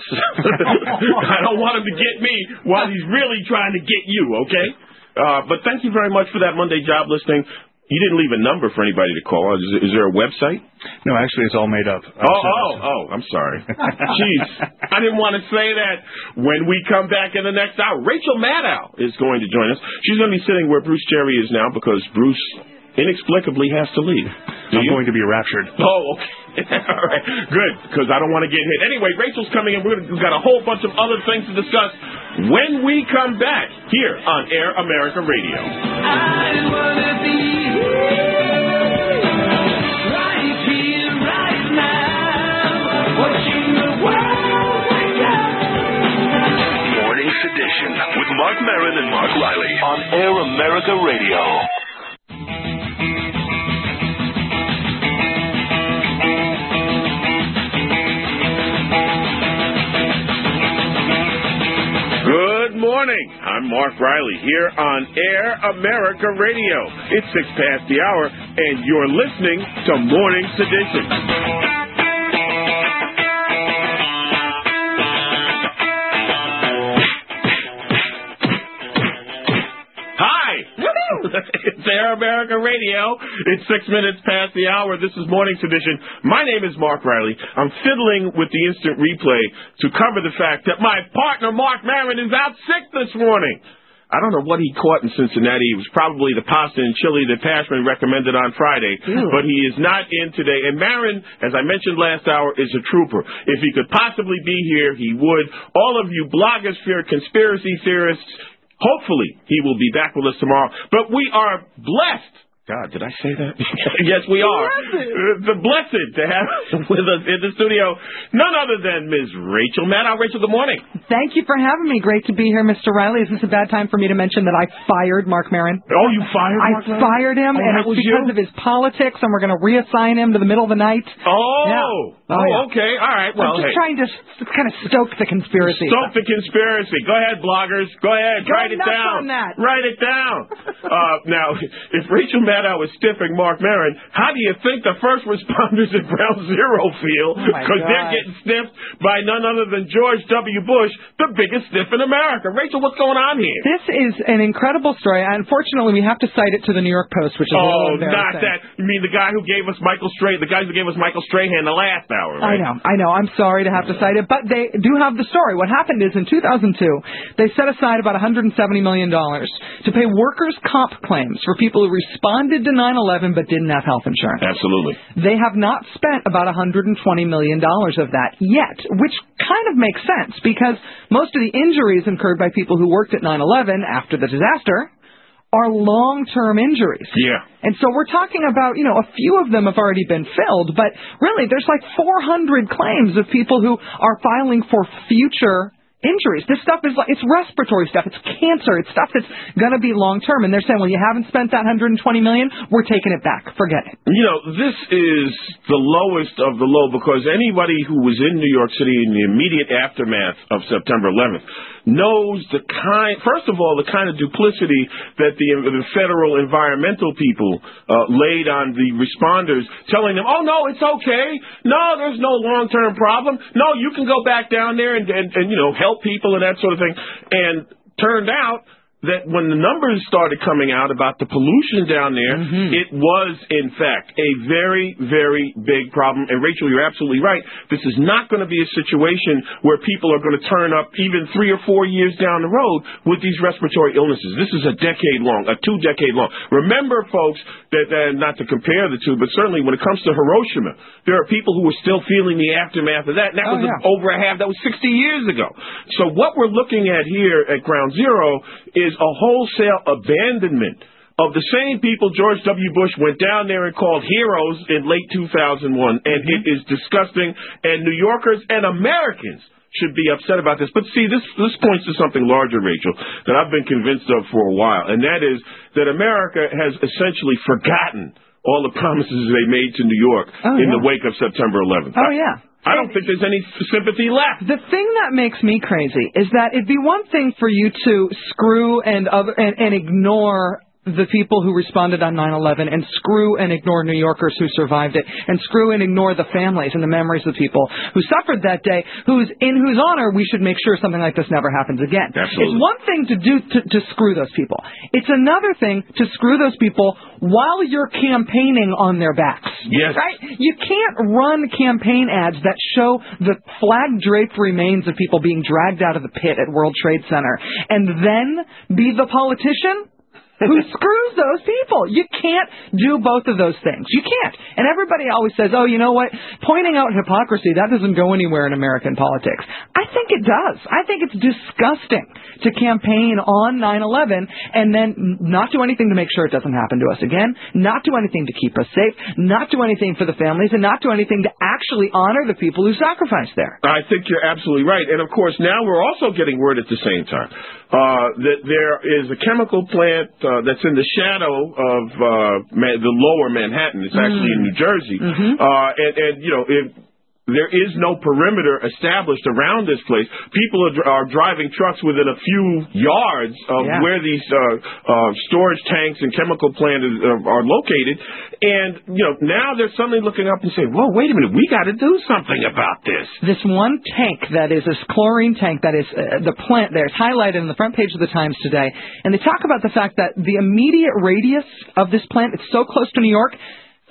I don't want him to get me while he's really trying to get you, okay? But thank you very much for that Monday job listing. You didn't leave a number for anybody to call. Is there a website? No, actually, it's all made up. I'm sorry. Jeez, I didn't want to say that. When we come back in the next hour, Rachel Maddow is going to join us. She's going to be sitting where Bruce Cherry is now because Bruce inexplicably has to leave. I'm going to be raptured. Oh, okay. All right. Good, because I don't want to get hit. Anyway, Rachel's coming in. We've got a whole bunch of other things to discuss when we come back here on Air America Radio. I wanna be right here, right now, watching the world wake up. Morning Sedition with Mark Maron and Mark Riley on Air America Radio. Good morning. I'm Mark Riley here on Air America Radio. It's 6 past the hour, and you're listening to Morning Sedition. It's Air America Radio. It's 6 minutes past the hour. This is Morning Sedition. My name is Mark Riley. I'm fiddling with the instant replay to cover the fact that my partner, Mark Maron, is out sick this morning. I don't know what he caught in Cincinnati. It was probably the pasta and chili that Pashman recommended on Friday. But he is not in today. And Maron, as I mentioned last hour, is a trooper. If he could possibly be here, he would. All of you blogosphere conspiracy theorists, Hopefully, he will be back with us tomorrow. But we are blessed. God, did I say that? Yes, we are. The blessed to have with us in the studio none other than Ms. Rachel Maddow. Rachel, good morning. Thank you for having me. Great to be here, Mr. Riley. Is this a bad time for me to mention that I fired Mark Maron? Oh, you fired Mark Maron? I fired him, and it's because of his politics, and we're going to reassign him to the middle of the night. Oh. Yeah. Okay. All right. Well, I'm just trying to kind of stoke the conspiracy. Stoke the conspiracy. Go ahead, bloggers. Go ahead. Write it down. On that. Write it down. Now, if Rachel Maddow is stiffing Mark Maron, how do you think the first responders at Ground Zero feel? Because they're getting stiffed by none other than George W. Bush, the biggest stiff in America. Rachel, what's going on here? This is an incredible story. Unfortunately, we have to cite it to the New York Post, which is a little embarrassing. Not that. You mean the guy who gave us the guys who gave us Michael Strahan the last hour, right? I know. I'm sorry to have to cite it, but they do have the story. What happened is in 2002, they set aside about $170 million to pay workers' comp claims for people who responded to 9/11 but didn't have health insurance. Absolutely. They have not spent about $120 million of that yet, which kind of makes sense because most of the injuries incurred by people who worked at 9/11 after the disaster are long-term injuries. Yeah. And so we're talking about, a few of them have already been filled, but really there's like 400 claims of people who are filing for future injuries. This stuff is it's respiratory stuff. It's cancer. It's stuff that's going to be long-term. And they're saying, well, you haven't spent that $120 million. We're taking it back. Forget it. This is the lowest of the low because anybody who was in New York City in the immediate aftermath of September 11th knows first of all, the kind of duplicity that the federal environmental people laid on the responders, telling them, oh, no, it's okay. No, there's no long-term problem. No, you can go back down there and help people and that sort of thing. And turned out that when the numbers started coming out about the pollution down there, it was, in fact, a very, very big problem. And, Rachel, you're absolutely right. This is not going to be a situation where people are going to turn up even 3 or 4 years down the road with these respiratory illnesses. This is a 2-decade long. Remember, folks, that not to compare the two, but certainly when it comes to Hiroshima, there are people who are still feeling the aftermath of that. And that was over a half. That was 60 years ago. So what we're looking at here at Ground Zero is a wholesale abandonment of the same people George W. Bush went down there and called heroes in late 2001. And it is disgusting. And New Yorkers and Americans should be upset about this. But see, this points to something larger, Rachel, that I've been convinced of for a while. And that is that America has essentially forgotten all the promises they made to New York in the wake of September 11th. Oh, yeah. I don't think there's any sympathy left. The thing that makes me crazy is that it'd be one thing for you to screw and ignore the people who responded on 9/11 and screw and ignore New Yorkers who survived it and screw and ignore the families and the memories of people who suffered that day, in whose honor we should make sure something like this never happens again. Absolutely. It's one thing to do to screw those people. It's another thing to screw those people while you're campaigning on their backs. Yes. Right? You can't run campaign ads that show the flag-draped remains of people being dragged out of the pit at World Trade Center and then be the politician who screws those people. You can't do both of those things. You can't. And everybody always says, oh, you know what? Pointing out hypocrisy, that doesn't go anywhere in American politics. I think it does. I think it's disgusting to campaign on 9/11 and then not do anything to make sure it doesn't happen to us again, not do anything to keep us safe, not do anything for the families, and not do anything to actually honor the people who sacrificed there. I think you're absolutely right. And, of course, now we're also getting word at the same time that there is a chemical plant that's in the shadow of the lower Manhattan. It's actually in New Jersey. There is no perimeter established around this place. People are driving trucks within a few yards of where these storage tanks and chemical plants are located. And, now they're suddenly looking up and saying, whoa, wait a minute, we got to do something about this. This one tank that is this chlorine tank that is the plant there is highlighted on the front page of the Times today. And they talk about the fact that the immediate radius of this plant, it's so close to New York,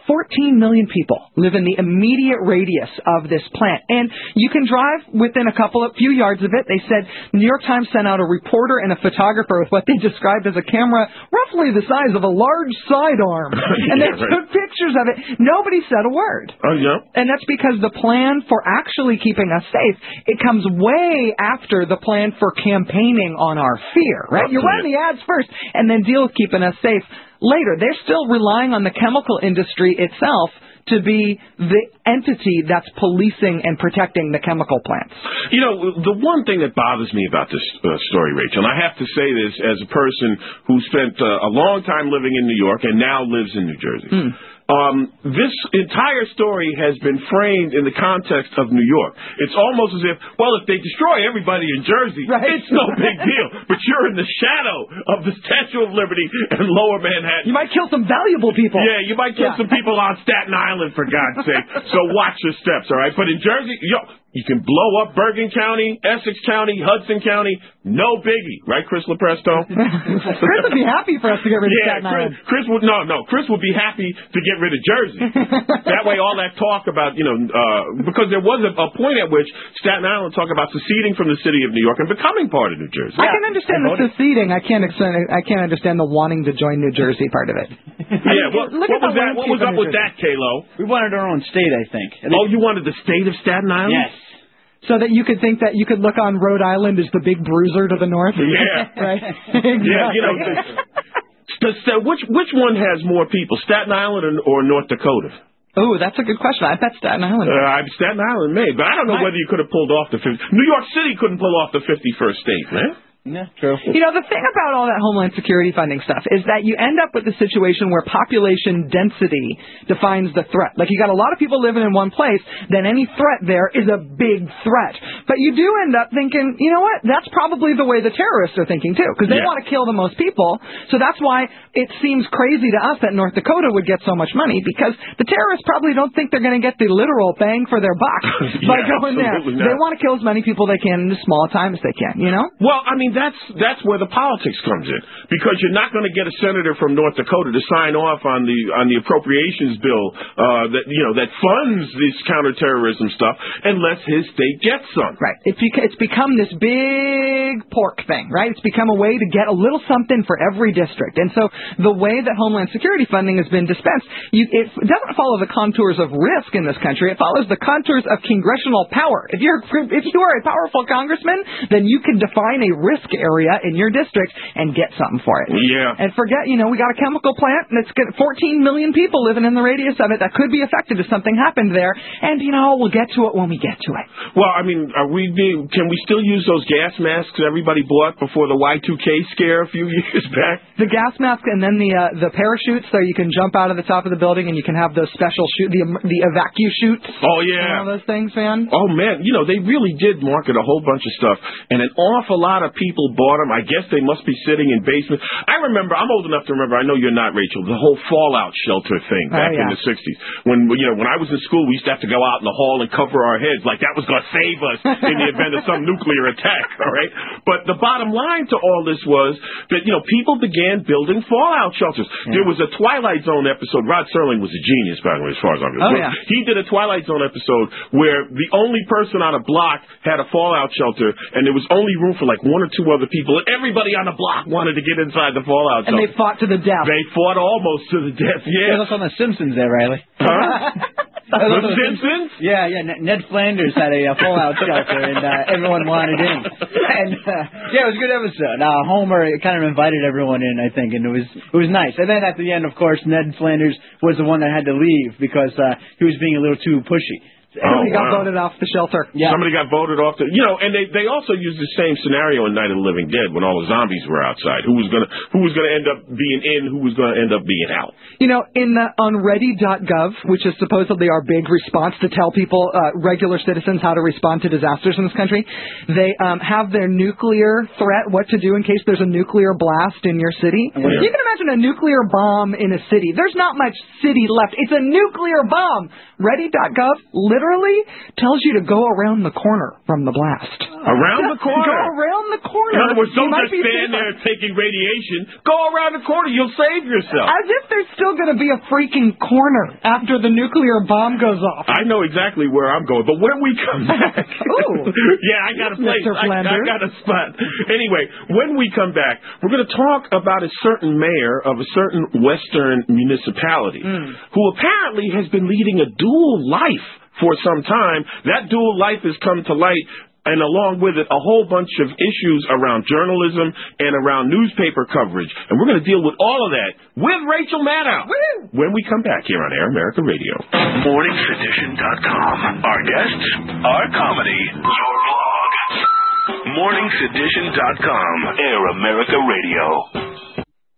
14 million people live in the immediate radius of this plant. And you can drive within a few yards of it. They said New York Times sent out a reporter and a photographer with what they described as a camera roughly the size of a large sidearm. And they took pictures of it. Nobody said a word. Oh, yeah. And that's because the plan for actually keeping us safe, it comes way after the plan for campaigning on our fear, right? You run the ads first and then deal with keeping us safe later. They're still relying on the chemical industry itself to be the entity that's policing and protecting the chemical plants. You know, the one thing that bothers me about this story, Rachel, and I have to say this as a person who spent a long time living in New York and now lives in New Jersey. This entire story has been framed in the context of New York. It's almost as if, well, if they destroy everybody in Jersey, it's no big deal. But you're in the shadow of the Statue of Liberty and Lower Manhattan. You might kill some valuable people. Yeah, you might kill some people on Staten Island, for God's sake. So watch your steps, all right? But in Jersey, you can blow up Bergen County, Essex County, Hudson County. No biggie. Right, Chris Lepresto? Chris would be happy for us to get rid of Staten Island. Chris would be happy to get rid of Jersey. That way all that talk about, because there was a point at which Staten Island talked about seceding from the city of New York and becoming part of New Jersey. I can understand the seceding. I can't understand the wanting to join New Jersey part of it. Yeah, what was up with that, Kalo? We wanted our own state, I think. Oh, you wanted the state of Staten Island? Yes. So that you could think that you could look on Rhode Island as the big bruiser to the north? Yeah. Right? Exactly. Yeah, which one has more people, Staten Island or North Dakota? Oh, that's a good question. I bet Staten Island. Staten Island may, but I don't know whether you could have pulled off the 50th. New York City couldn't pull off the 51st state, man. Yeah, true. The thing about all that Homeland Security funding stuff is that you end up with a situation where population density defines the threat. Like, you got a lot of people living in one place, then any threat there is a big threat. But you do end up thinking, you know what, that's probably the way the terrorists are thinking, too, because they want to kill the most people. So that's why it seems crazy to us that North Dakota would get so much money, because the terrorists probably don't think they're going to get the literal bang for their buck by going there. Not. They want to kill as many people they can in as small a time as they can, Well, I mean, that's where the politics comes in, because you're not going to get a senator from North Dakota to sign off on the appropriations bill that funds this counterterrorism stuff unless his state gets some. Right. It's become this big pork thing, right? It's become a way to get a little something for every district. And so the way that Homeland Security funding has been dispensed, it doesn't follow the contours of risk in this country. It follows the contours of congressional power. If you are a powerful congressman, then you can define a risk area in your district and get something for it. Yeah. And forget, we got a chemical plant that's got 14 million people living in the radius of it that could be affected if something happened there. And, we'll get to it when we get to it. Well, I mean, can we still use those gas masks everybody bought before the Y2K scare a few years back? The gas mask and then the parachutes, so you can jump out of the top of the building and you can have those special the evacu chutes. Oh, yeah. And all those things, man. Oh, man. They really did market a whole bunch of stuff, and an awful lot of people bought them. I guess they must be sitting in basements. I remember, I'm old enough to remember, I know you're not, Rachel, the whole fallout shelter thing back in the 60s. When I was in school, we used to have to go out in the hall and cover our heads like that was going to save us in the event of some nuclear attack, all right? But the bottom line to all this was that, people began building fallout shelters. Yeah. There was a Twilight Zone episode. Rod Serling was a genius, by the way, as far as I'm concerned. Oh, yeah. He did a Twilight Zone episode where the only person on a block had a fallout shelter, and there was only room for like one or two other people, and everybody on the block wanted to get inside the fallout shelter. And they fought to the death. They fought almost to the death, yeah. That's on The Simpsons there, Riley. Huh? The Simpsons? Yeah. Ned Flanders had a fallout shelter, and everyone wanted in. And it was a good episode. Homer kind of invited everyone in, I think, and it was nice. And then at the end, of course, Ned Flanders was the one that had to leave because he was being a little too pushy. Somebody got voted off the shelter. Yeah. Somebody got voted off and they also used the same scenario in Night of the Living Dead when all the zombies were outside. Who was gonna end up being in, who was gonna end up being out. On ready.gov, which is supposedly our big response to tell people, regular citizens, how to respond to disasters in this country, they have their nuclear threat, what to do in case there's a nuclear blast in your city. Yeah. You can imagine a nuclear bomb in a city. There's not much city left. It's a nuclear bomb. Ready.gov literally literally tells you to go around the corner from the blast. Around the corner? Go around the corner. In other words, don't just stand there taking radiation. Go around the corner. You'll save yourself. As if there's still going to be a freaking corner after the nuclear bomb goes off. I know exactly where I'm going, but when we come back... yeah, I got a place. I got a spot. Anyway, when we come back, we're going to talk about a certain mayor of a certain western municipality who apparently has been leading a dual life for some time. That dual life has come to light, and along with it, a whole bunch of issues around journalism and around newspaper coverage. And we're going to deal with all of that with Rachel Maddow when we come back here on Air America Radio. MorningSedition.com. Our guests, our comedy, your blog. MorningSedition.com. Air America Radio.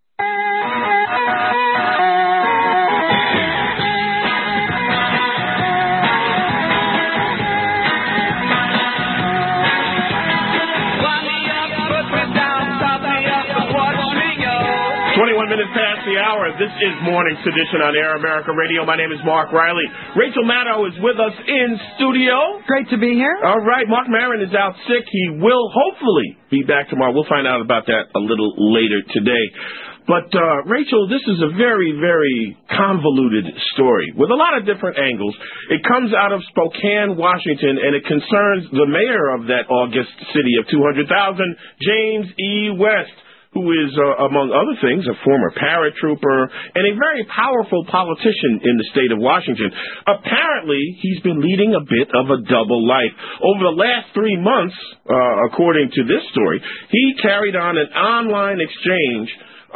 21 minutes past the hour. This is Morning Sedition on Air America Radio. My name is Mark Riley. Rachel Maddow is with us in studio. Great to be here. All right. Mark Maron is out sick. He will hopefully be back tomorrow. We'll find out about that a little later today. But, Rachel, this is a very, very convoluted story with a lot of different angles. It comes out of Spokane, Washington, and it concerns the mayor of that August city of 200,000, James E. West, who is, among other things, a former paratrooper and a very powerful politician in the state of Washington. Apparently, he's been leading a bit of a double life. Over the last 3 months, according to this story, he carried on an online exchange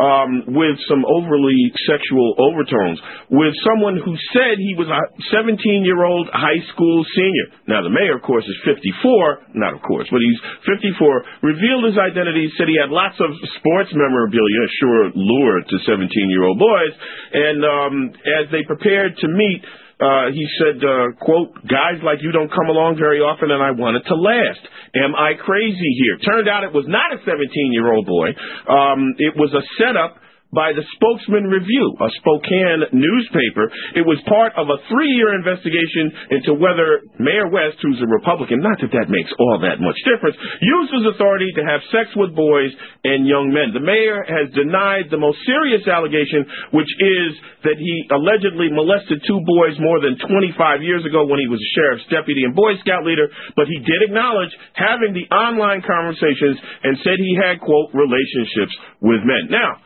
with some overly sexual overtones with someone who said he was a 17-year-old high school senior. Now, the mayor, of course, is 54. Not of course, but he's 54. Revealed his identity, said he had lots of sports memorabilia, sure lured to 17-year-old boys. And as they prepared to meet, he said, quote, "Guys like you don't come along very often, and I want it to last. Am I crazy here?" Turned out it was not a 17-year-old boy. It was a setup by the Spokesman Review, a Spokane newspaper. It was part of a 3-year investigation into whether Mayor West, who's a Republican, not that that makes all that much difference, used his authority to have sex with boys and young men. The mayor has denied the most serious allegation, which is that he allegedly molested 2 boys more than 25 years ago when he was a sheriff's deputy and Boy Scout leader, but he did acknowledge having the online conversations and said he had, quote, relationships with men. Now,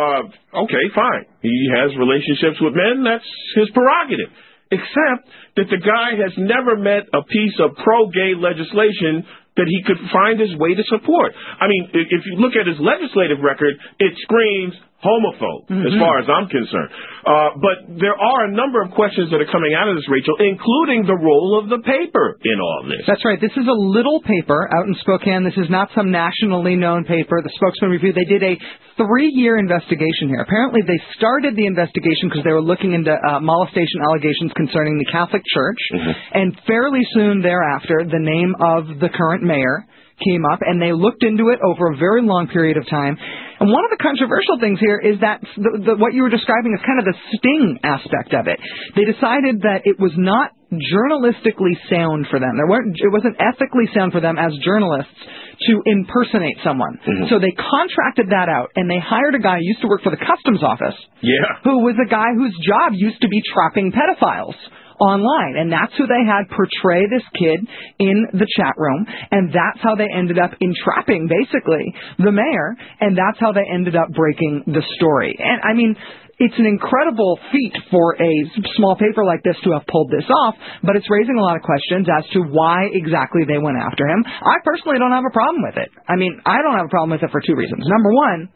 okay, fine. He has relationships with men. That's his prerogative. Except that the guy has never met a piece of pro-gay legislation that he could find his way to support. I mean, if you look at his legislative record, it screams homophobe, as far as I'm concerned. But there are a number of questions that are coming out of this, Rachel, including the role of the paper in all this. That's right. This is a little paper out in Spokane. This is not some nationally known paper. The Spokesman Review, they did a 3-year investigation here. Apparently, they started the investigation because they were looking into molestation allegations concerning the Catholic Church. And fairly soon thereafter, the name of the current mayor came up, and they looked into it over a very long period of time. And one of the controversial things here is that what you were describing is kind of the sting aspect of it. They decided that it was not journalistically sound for them. It wasn't ethically sound for them as journalists to impersonate someone. So they contracted that out, and they hired a guy who used to work for the customs office, who was a guy whose job used to be trapping pedophiles online, and that's who they had portray this kid in the chat room, and that's how they ended up entrapping, basically, the mayor, and that's how they ended up breaking the story. And, I mean, it's an incredible feat for a small paper like this to have pulled this off, but it's raising a lot of questions as to why exactly they went after him. I personally don't have a problem with it. I mean, I don't have a problem with it for 2 reasons. Number one,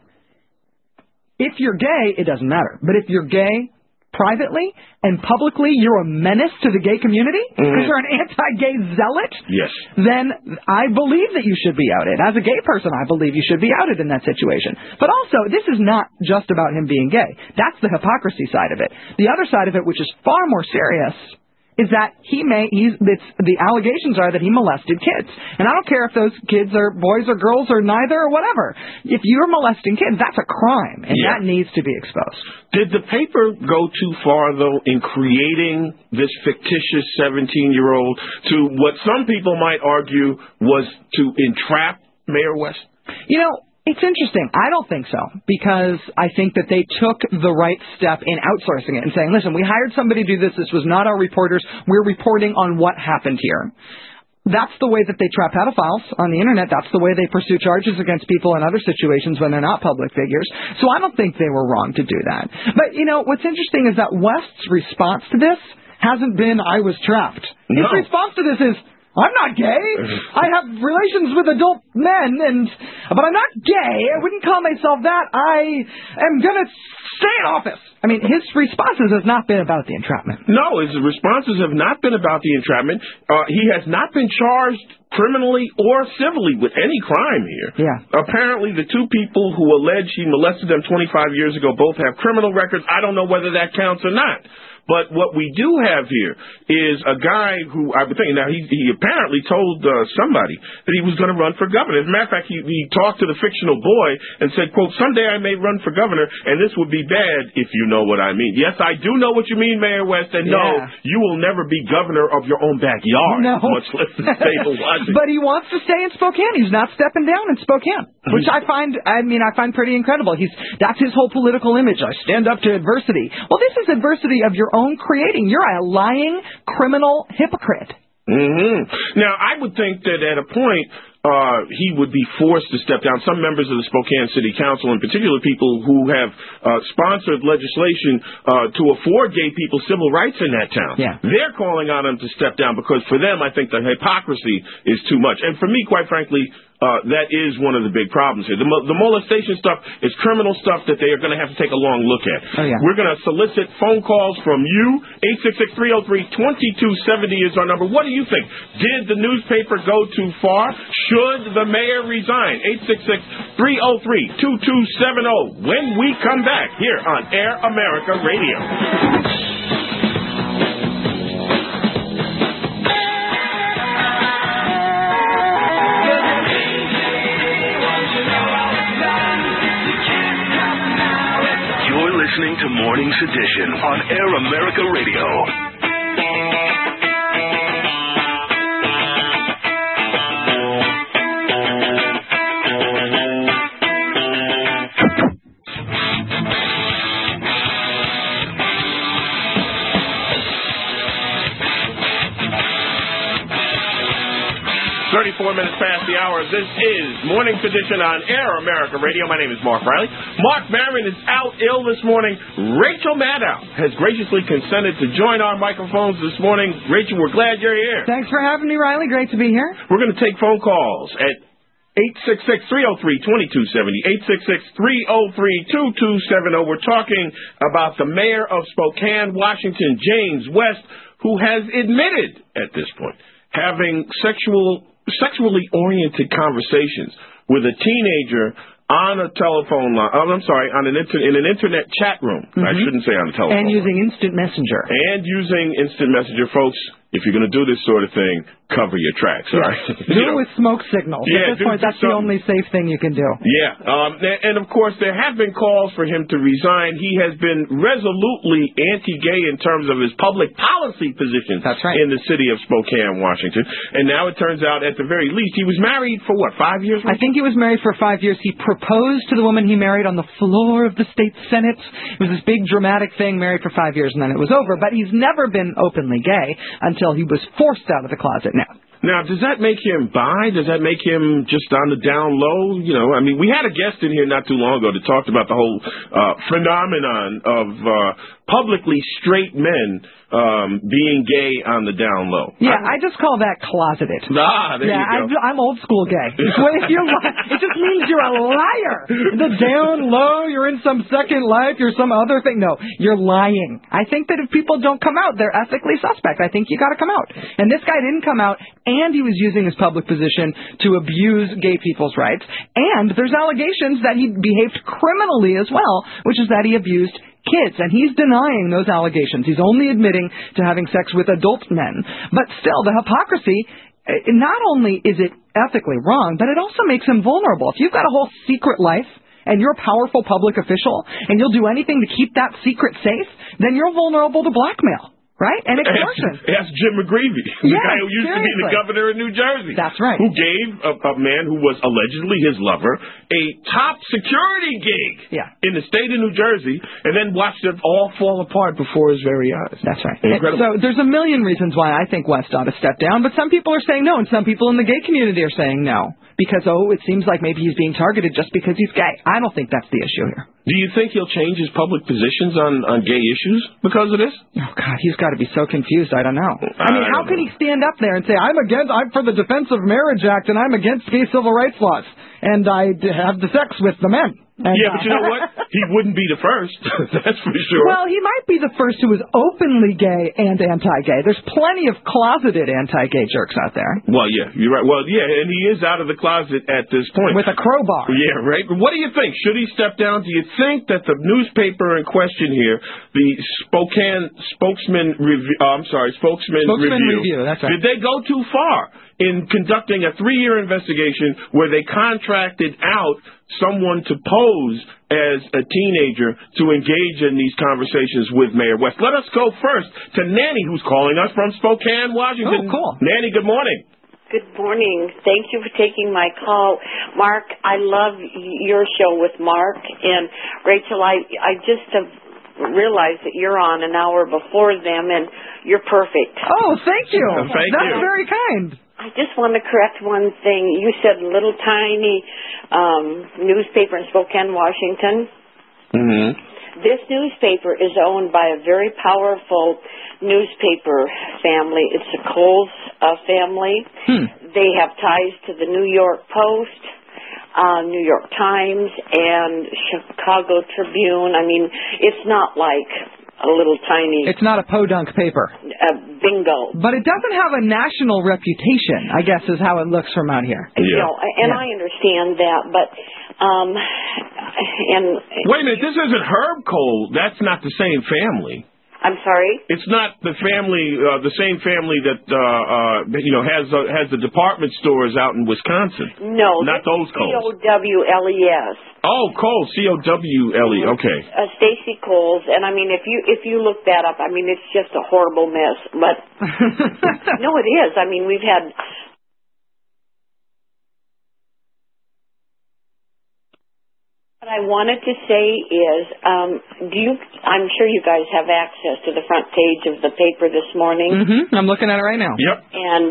if you're gay, it doesn't matter. But if you're gay privately and publicly, you're a menace to the gay community because you're an anti-gay zealot, then I believe that you should be outed. As a gay person, I believe you should be outed in that situation. But also, this is not just about him being gay. That's the hypocrisy side of it. The other side of it, which is far more serious, is that the allegations are that he molested kids. And I don't care if those kids are boys or girls or neither or whatever. If you're molesting kids, that's a crime, and that needs to be exposed. Did the paper go too far, though, in creating this fictitious 17-year-old to what some people might argue was to entrap Mayor West? You know, it's interesting. I don't think so, because I think that they took the right step in outsourcing it and saying, listen, we hired somebody to do this. This was not our reporters. We're reporting on what happened here. That's the way that they trap pedophiles on the Internet. That's the way they pursue charges against people in other situations when they're not public figures. So I don't think they were wrong to do that. But, you know, what's interesting is that West's response to this hasn't been, I was trapped. His response to this is, I'm not gay. I have relations with adult men, but I'm not gay. I wouldn't call myself that. I am going to stay in office. I mean, his responses has not been about the entrapment. No, his responses have not been about the entrapment. He has not been charged criminally or civilly with any crime here. Yeah. Apparently, the two people who allege he molested them 25 years ago both have criminal records. I don't know whether that counts or not. But what we do have here is a guy who I would think, now he apparently told somebody that he was going to run for governor. As a matter of fact, he talked to the fictional boy and said, quote, someday I may run for governor, and this would be bad if you know what I mean. Yes, I do know what you mean, Mayor West, and no, you will never be governor of your own backyard, much less the state of Washington. But he wants to stay in Spokane. He's not stepping down in Spokane, which I find pretty incredible. That's his whole political image. I stand up to adversity. Well, this is adversity of your own creating. You're a lying criminal hypocrite. Now, I would think that at a point he would be forced to step down. Some members of the Spokane City Council, in particular people who have sponsored legislation to afford gay people civil rights in that town, they're calling on him to step down because for them, I think the hypocrisy is too much. And for me, quite frankly, that is one of the big problems here. The molestation stuff is criminal stuff that they are going to have to take a long look at. We're going to solicit phone calls from you. 866-303-2270 is our number. What do you think? Did the newspaper go too far? Should the mayor resign? 866-303-2270. When we come back here on Air America Radio. Listening to Morning's Edition on Air America Radio. 34 minutes past the hour. This is Morning's Edition on Air America Radio. My name is Mark Riley. Mark Maron is out ill this morning. Rachel Maddow has graciously consented to join our microphones this morning. Rachel, we're glad you're here. Thanks for having me, Riley. Great to be here. We're going to take phone calls at 866-303-2270, 866-303-2270. We're talking about the mayor of Spokane, Washington, James West, who has admitted at this point having sexually oriented conversations with a teenager on a telephone line. In an internet chat room. I shouldn't say on a telephone. And using Instant Messenger. Folks. If you're going to do this sort of thing, cover your tracks, all right? Do it with smoke signals. At this point, that's the only safe thing you can do. And of course, there have been calls for him to resign. He has been resolutely anti-gay in terms of his public policy positions in the city of Spokane, Washington. And now it turns out, at the very least, he was married for, 5 years? I think he was married for 5 years. He proposed to the woman he married on the floor of the state senate. It was this big dramatic thing, married for 5 years, and then it was over. But he's never been openly gay until he was forced out of the closet now. Now, does that make him bi? Does that make him just on the down low? You know, I mean, we had a guest in here not too long ago that talked about the whole phenomenon of publicly straight men being gay on the down low. Yeah, I just call that closeted. There you go. I'm old school gay. It just means you're a liar. The down low, you're in some second life, you're some other thing. No, you're lying. I think that if people don't come out, they're ethically suspect. I think you got to come out. And this guy didn't come out, and he was using his public position to abuse gay people's rights. And there's allegations that he behaved criminally as well, which is that he abused kids, and he's denying those allegations. He's only admitting to having sex with adult men. But still, the hypocrisy, not only is it ethically wrong, but it also makes him vulnerable. If you've got a whole secret life, and you're a powerful public official, and you'll do anything to keep that secret safe, then you're vulnerable to blackmail, right? And extortion. Ask Jim McGreevey, the guy who used to be the governor of New Jersey. That's right. Who gave a man who was allegedly his lover a top security gig in the state of New Jersey, and then watched it all fall apart before his very eyes. That's right. Incredible. So there's a million reasons why I think West ought to step down, but some people are saying no, and some people in the gay community are saying no. Because, it seems like maybe he's being targeted just because he's gay. I don't think that's the issue here. Do you think he'll change his public positions on gay issues because of this? Oh, God, he's got to be so confused. I don't know. I mean, how can he stand up there and say, I'm for the Defense of Marriage Act, and I'm against gay civil rights laws, and I have the sex with the men? And, but you know what? He wouldn't be the first. That's for sure. Well, he might be the first who is openly gay and anti-gay. There's plenty of closeted anti-gay jerks out there. Well, yeah, you're right. Well, yeah, and he is out of the closet at this point. With a crowbar. Yeah, right. What do you think? Should he step down? Do you think that the newspaper in question here, the Spokesman Review, that's right. did they go too far in conducting a 3-year investigation where they contracted out someone to pose as a teenager to engage in these conversations with Mayor West? Let us go first to Nanny, who's calling us from Spokane, Washington. Oh, cool. Nanny, good morning. Good morning. Thank you for taking my call. Mark, I love your show with Mark. And Rachel, I just have realized that you're on an hour before them, and you're perfect. Oh, thank you. That's very kind. I just want to correct one thing. You said little tiny newspaper in Spokane, Washington. Mm-hmm. This newspaper is owned by a very powerful newspaper family. It's the Coles family. They have ties to the New York Post, New York Times, and Chicago Tribune. I mean, it's not like a little tiny... It's not a podunk paper. Bingo. But it doesn't have a national reputation, I guess, is how it looks from out here. You know, and I understand that, but... Wait a minute, this isn't Herb Cole. That's not the same family. I'm sorry? It's not the family, the same family that has the department stores out in Wisconsin. No, not those Coles. Cowles. Oh, Cole, Cowles. Okay. Stacy Coles, and I mean, if you look that up, I mean, it's just a horrible mess. But no, it is. I mean, we've had. What I wanted to say is, I'm sure you guys have access to the front page of the paper this morning. Mm-hmm. I'm looking at it right now. Yep. And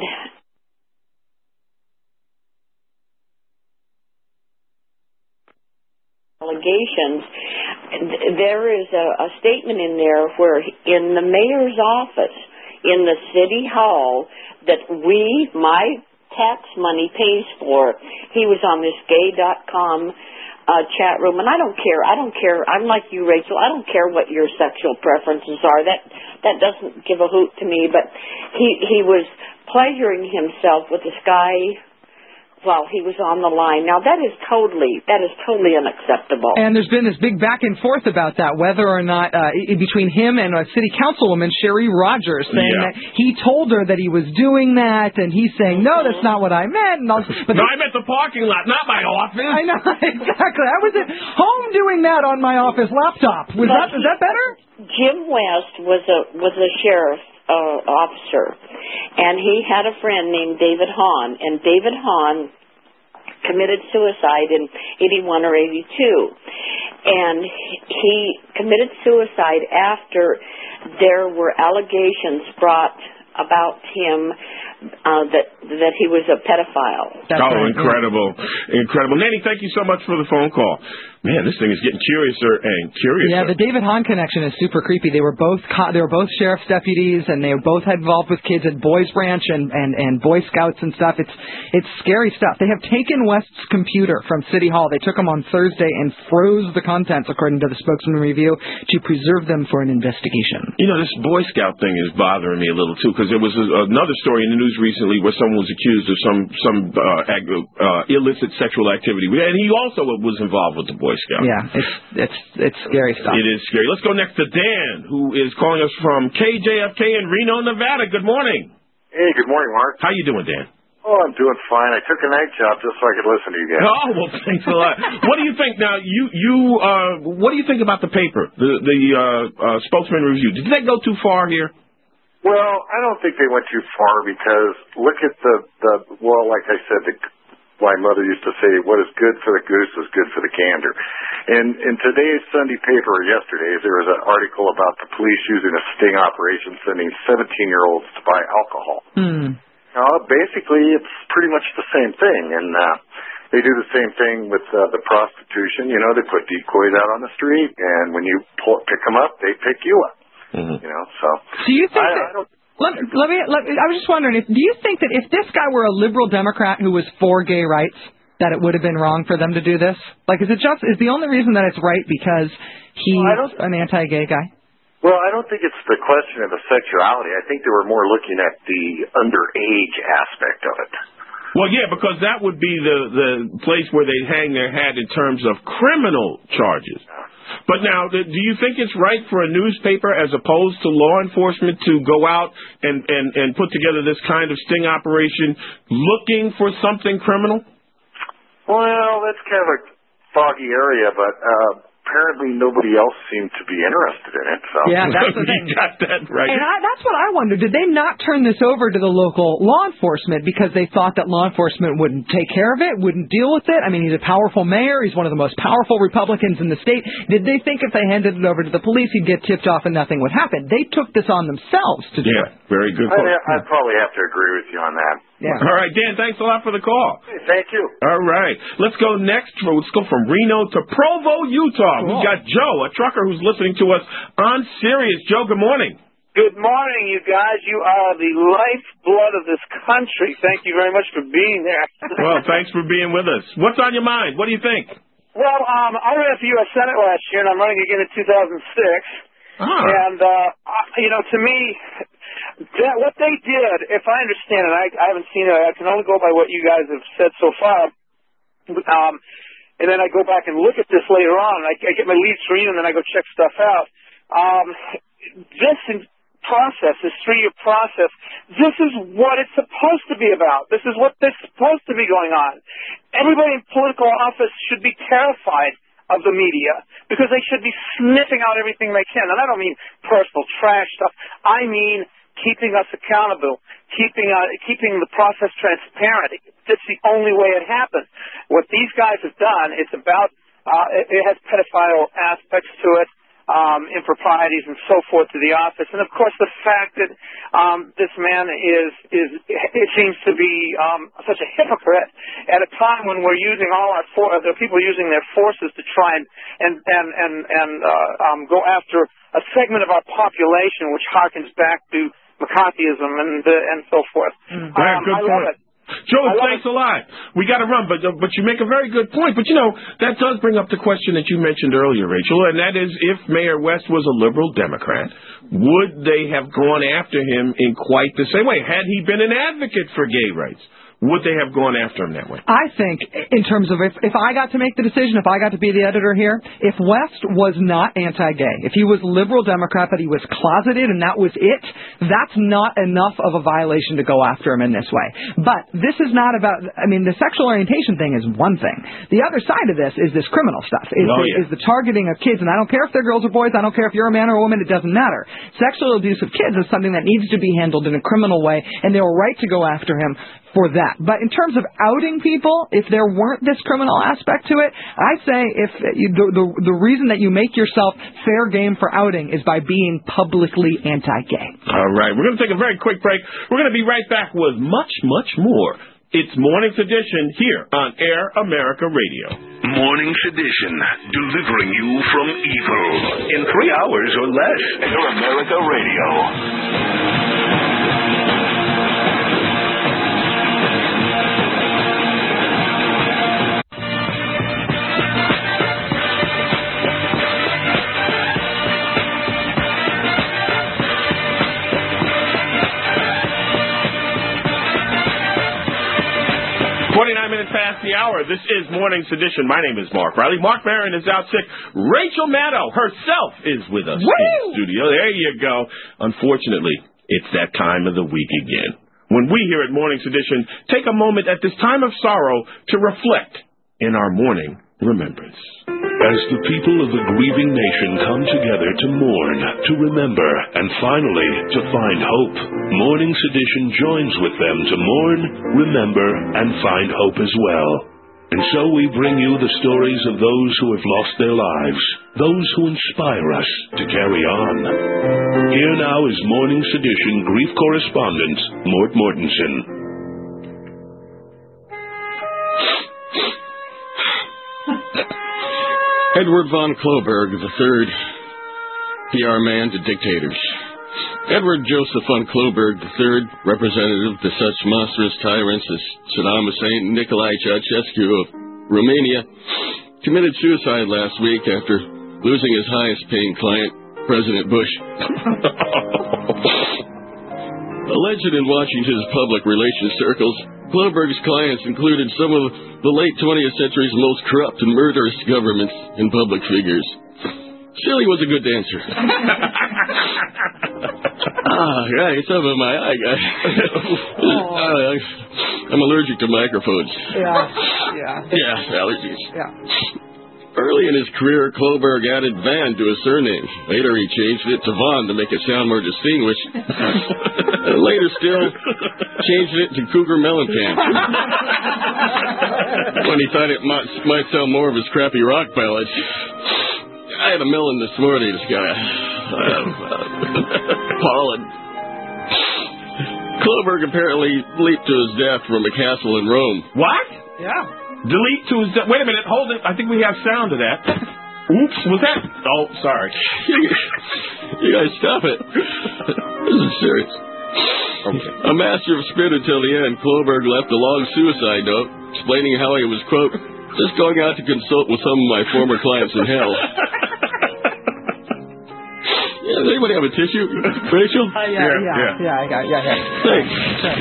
allegations. There is a statement in there where in the mayor's office, in the city hall, that my tax money pays for, he was on this gay.com chat room, and I don't care. I'm like you, Rachel. I don't care what your sexual preferences are. That doesn't give a hoot to me. But he was pleasuring himself with this guy while he was on the line. Now that is totally unacceptable. And there's been this big back and forth about that, whether or not between him and a city councilwoman, Sherry Rogers, saying that he told her that he was doing that, and he's saying, no, that's not what I meant. I meant the parking lot, not my office. I know, exactly. I was at home doing that on my office laptop. Is that better? Jim West was a sheriff officer, and he had a friend named David Hahn, and David Hahn committed suicide in 81 or 82, and he committed suicide after there were allegations brought about him that he was a pedophile. Incredible. Nanny, thank you so much for the phone call. Man, this thing is getting curiouser and curiouser. Yeah, the David Hahn connection is super creepy. They were both sheriff's deputies, and they were both had involved with kids at Boys Branch and Boy Scouts and stuff. It's scary stuff. They have taken West's computer from City Hall. They took him on Thursday and froze the contents, according to the Spokesman Review, to preserve them for an investigation. You know, this Boy Scout thing is bothering me a little too, because there was another story in the news recently where someone was accused of some illicit sexual activity, and he also was involved with the Boy Boy Scout. Yeah, it's scary stuff. It is scary. Let's go next to Dan, who is calling us from KJFK in Reno, Nevada. Good morning. Hey, good morning, Mark. How you doing, Dan? Oh, I'm doing fine. I took a night job just so I could listen to you guys. Oh, well, thanks a lot. What do you think now? What do you think about the paper, the spokesman review? Did they go too far here? Well, I don't think they went too far because look at well, like I said, my mother used to say, what is good for the goose is good for the gander. And in today's Sunday paper, or yesterday's, there was an article about the police using a sting operation, sending 17-year-olds to buy alcohol. Basically, it's pretty much the same thing. And they do the same thing with the prostitution. You know, they put decoys out on the street, and when you pick them up, they pick you up. You know, so. Do you think I was just wondering, do you think that if this guy were a liberal Democrat who was for gay rights, that it would have been wrong for them to do this? Like, is the only reason that it's right because he's an anti-gay guy? Well, I don't think it's the question of the sexuality. I think they were more looking at the underage aspect of it. Well, yeah, because that would be the place where they hang their hat in terms of criminal charges. But now, do you think it's right for a newspaper as opposed to law enforcement to go out and put together this kind of sting operation looking for something criminal? Well, that's kind of a foggy area, but apparently nobody else seemed to be interested in it. So. Yeah, that's the thing. You got that right. And that's what I wonder. Did they not turn this over to the local law enforcement because they thought that law enforcement wouldn't take care of it, wouldn't deal with it? I mean, he's a powerful mayor. He's one of the most powerful Republicans in the state. Did they think if they handed it over to the police, he'd get tipped off and nothing would happen? They took this on themselves to do it. Very good point. I'd probably have to agree with you on that. Yeah. All right, Dan, thanks a lot for the call. Hey, thank you. All right. Let's go next. Let's go from Reno to Provo, Utah. Cool. We've got Joe, a trucker who's listening to us on Sirius. Joe, good morning. Good morning, you guys. You are the lifeblood of this country. Thank you very much for being there. Well, thanks for being with us. What's on your mind? What do you think? Well, I ran for U.S. Senate last year, and I'm running again in 2006. And, to me, what they did, if I understand it, I haven't seen it. I can only go by what you guys have said so far. And then I go back and look at this later on. And I get my leads from you, and then I go check stuff out. This process, this 3-year process, this is what it's supposed to be about. This is what is supposed to be going on. Everybody in political office should be terrified of the media because they should be sniffing out everything they can. And I don't mean personal trash stuff. I mean keeping us accountable, keeping the process transparent. That's the only way it happens. What these guys have done, it's about it has pedophile aspects to it, improprieties and so forth to the office, and of course the fact that this man it seems to be such a hypocrite at a time when we're using all the people are using their forces to try and go after a segment of our population which harkens back to McCarthyism and so forth. Good point. Joe, thanks a lot. We got to run, but you make a very good point. But, that does bring up the question that you mentioned earlier, Rachel, and that is if Mayor West was a liberal Democrat, would they have gone after him in quite the same way? Had he been an advocate for gay rights, would they have gone after him that way? I think, in terms of if I got to make the decision, if I got to be the editor here, if West was not anti-gay, if he was liberal Democrat but he was closeted and that was it, that's not enough of a violation to go after him in this way. But this is not about, the sexual orientation thing is one thing. The other side of this is this criminal stuff, is the targeting of kids. And I don't care if they're girls or boys, I don't care if you're a man or a woman, it doesn't matter. Sexual abuse of kids is something that needs to be handled in a criminal way, and they were right to go after him for that. But in terms of outing people, if there weren't this criminal aspect to it, I say if the reason that you make yourself fair game for outing is by being publicly anti-gay. All right. We're going to take a very quick break. We're going to be right back with much, much more. It's Morning Sedition here on Air America Radio. Morning Sedition, delivering you from evil in 3 hours or less. Air America Radio. 29 minutes past the hour. This is Morning's Edition. My name is Mark Riley. Mark Maron is out sick. Rachel Maddow herself is with us in the studio. There you go. Unfortunately, it's that time of the week again, when we here at Morning's Edition take a moment at this time of sorrow to reflect in our morning remembrance. As the people of the grieving nation come together to mourn, to remember, and finally to find hope, Morning's Edition joins with them to mourn, remember, and find hope as well. And so we bring you the stories of those who have lost their lives, those who inspire us to carry on. Here now is Morning's Edition grief correspondent, Mort Mortensen. Edward von Kloberg III, PR man to dictators. Edward Joseph von Kloberg III, representative to such monstrous tyrants as Saddam Hussein and Nicolae Ceausescu of Romania, committed suicide last week after losing his highest-paying client, President Bush. A legend in Washington's public relations circles, Kloberg's clients included some of the late 20th century's most corrupt and murderous governments and public figures. Still, he was a good dancer. Right, some of my eye guy. I'm allergic to microphones. Yeah, allergies. Yeah. Early in his career, Kloberg added Van to his surname. Later, he changed it to Von to make it sound more distinguished. Later still, changed it to Cougar Mellencamp. When he thought it might sell more of his crappy rock ballads. I had a melon this morning, this guy. Pollen. Kloberg apparently leaped to his death from a castle in Rome. What? Yeah. Delete to his... Wait a minute, hold it. I think we have sound of that. Oops, was that... Oh, sorry. You guys stop it. This is serious. Okay. A master of spin until the end, Kloberg left a long suicide note explaining how he was, quote, just going out to consult with some of my former clients in hell. Does anybody have a tissue? Rachel? Yeah. Thanks.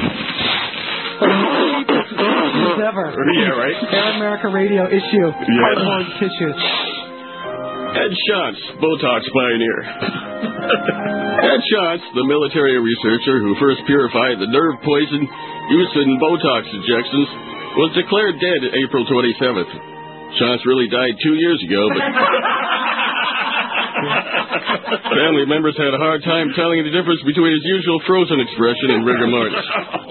Ever. Yeah, right? Air America Radio issue. Cardboard tissues. Ed Shantz, Botox pioneer. Ed Shantz, the military researcher who first purified the nerve poison used in Botox injections, was declared dead April 27th. Shantz really died 2 years ago, but family members had a hard time telling the difference between his usual frozen expression and rigor mortis.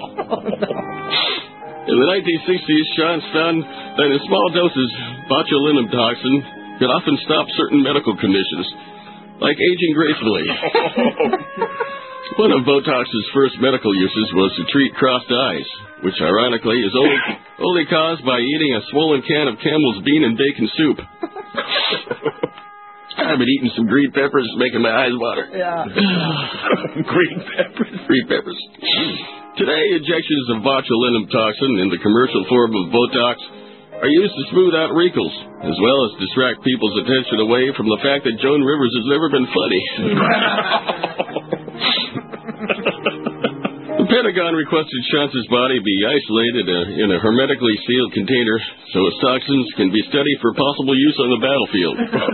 In the 1960s, Shantz found that in small doses, botulinum toxin could often stop certain medical conditions, like aging gracefully. One of Botox's first medical uses was to treat crossed eyes, which ironically is only caused by eating a swollen can of Campbell's bean and bacon soup. I've been eating some green peppers, making my eyes water. Yeah. Green peppers. Today, injections of botulinum toxin in the commercial form of Botox are used to smooth out wrinkles, as well as distract people's attention away from the fact that Joan Rivers has never been funny. The Pentagon requested Shantz's body be isolated in a hermetically sealed container so its toxins can be studied for possible use on the battlefield.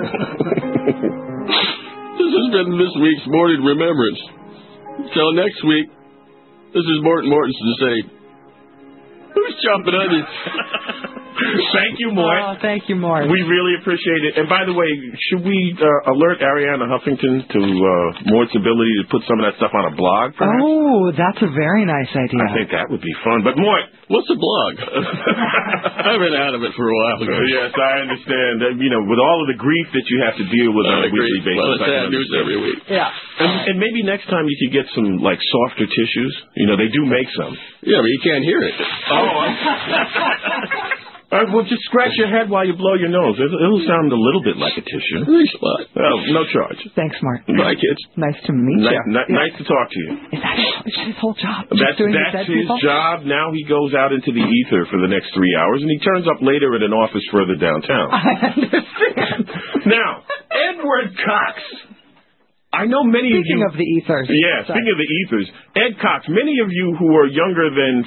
This has been this week's Morning Remembrance. Until next week, this is Morton Mortensen saying, who's chopping onions? Thank you, Mort. Oh, thank you, Mort. We really appreciate it. And by the way, should we alert Ariana Huffington to Mort's ability to put some of that stuff on a blog, perhaps? Oh, that's a very nice idea. I think that would be fun. But Mort, what's a blog? I've been out of it for a while ago. Yes, I understand. With all of the grief that you have to deal with on a weekly basis. Well, it's sad news every week. Yeah. And maybe next time you could get some, softer tissues. They do make some. Yeah, but you can't hear it. Well, just scratch your head while you blow your nose. It'll sound a little bit like a tissue. Spot. Oh, no charge. Thanks, Mort. Bye, kids. Nice to meet you. Nice to talk to you. Is that his whole job? That's his job. Now he goes out into the ether for the next 3 hours, and he turns up later at an office further downtown. I understand. Now, Edward Cox. I know many of you... Speaking of the ethers. Yeah, speaking of the ethers, Ed Cox, many of you who are younger than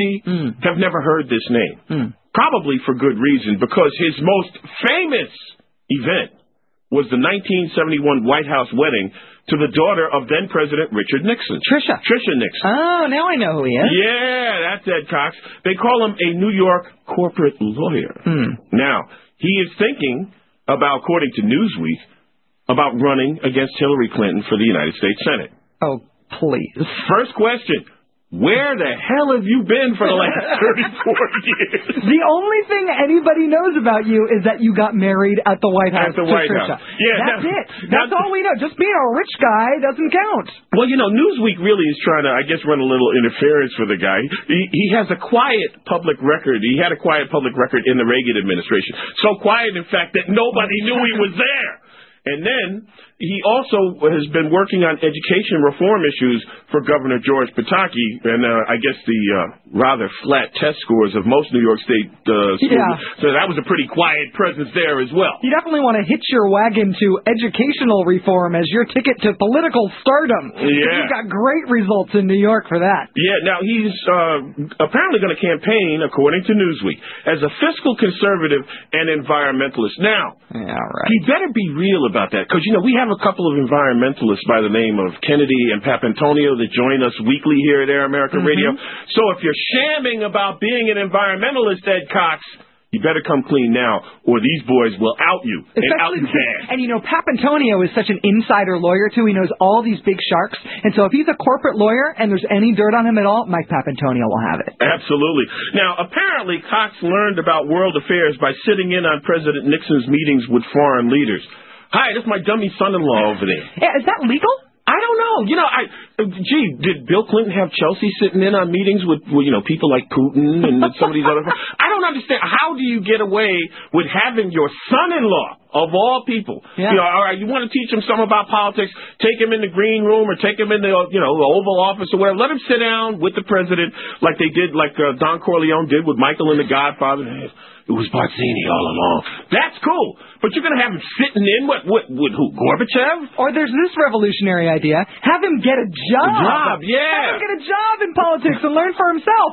50 have never heard this name. Probably for good reason, because his most famous event was the 1971 White House wedding to the daughter of then-President Richard Nixon. Trisha Nixon. Oh, now I know who he is. Yeah, that's Ed Cox. They call him a New York corporate lawyer. Now, he is thinking about, according to Newsweek, about running against Hillary Clinton for the United States Senate. Oh, please. First question. Where the hell have you been for the last 34 years? The only thing anybody knows about you is that you got married at the White House. At the White House. Yeah, that's it. That's all we know. Just being a rich guy doesn't count. Well, Newsweek really is trying to, I guess, run a little interference for the guy. He has a quiet public record. He had a quiet public record in the Reagan administration. So quiet, in fact, that nobody knew he was there. And then he also has been working on education reform issues for Governor George Pataki, and I guess the rather flat test scores of most New York State schools. Yeah. So that was a pretty quiet presence there as well. You definitely want to hitch your wagon to educational reform as your ticket to political stardom. Yeah. You've got great results in New York for that. Yeah, now he's apparently going to campaign, according to Newsweek, as a fiscal conservative and environmentalist. Now, he better be real about that, because, we have a couple of environmentalists by the name of Kennedy and Papantonio that join us weekly here at Air America Radio. So if you're shamming about being an environmentalist, Ed Cox, you better come clean now, or these boys will out you, and out you bad. And Papantonio is such an insider lawyer, too. He knows all these big sharks. And so if he's a corporate lawyer and there's any dirt on him at all, Mike Papantonio will have it. Absolutely. Now, apparently, Cox learned about world affairs by sitting in on President Nixon's meetings with foreign leaders. Hi, this is my dummy son-in-law over there. Yeah, is that legal? I don't know. Did Bill Clinton have Chelsea sitting in on meetings with people like Putin and some of these other... I don't understand. How do you get away with having your son-in-law, of all people? Yeah. All right, you want to teach him something about politics, take him in the green room or take him in the, the Oval Office or whatever. Let him sit down with the president like they did, like Don Corleone did with Michael and the Godfather. It was Barzini all along. That's cool. But you're going to have him sitting in with who? Gorbachev? Or there's this revolutionary idea. Have him get a job. A job, yeah. Have him get a job in politics and learn for himself.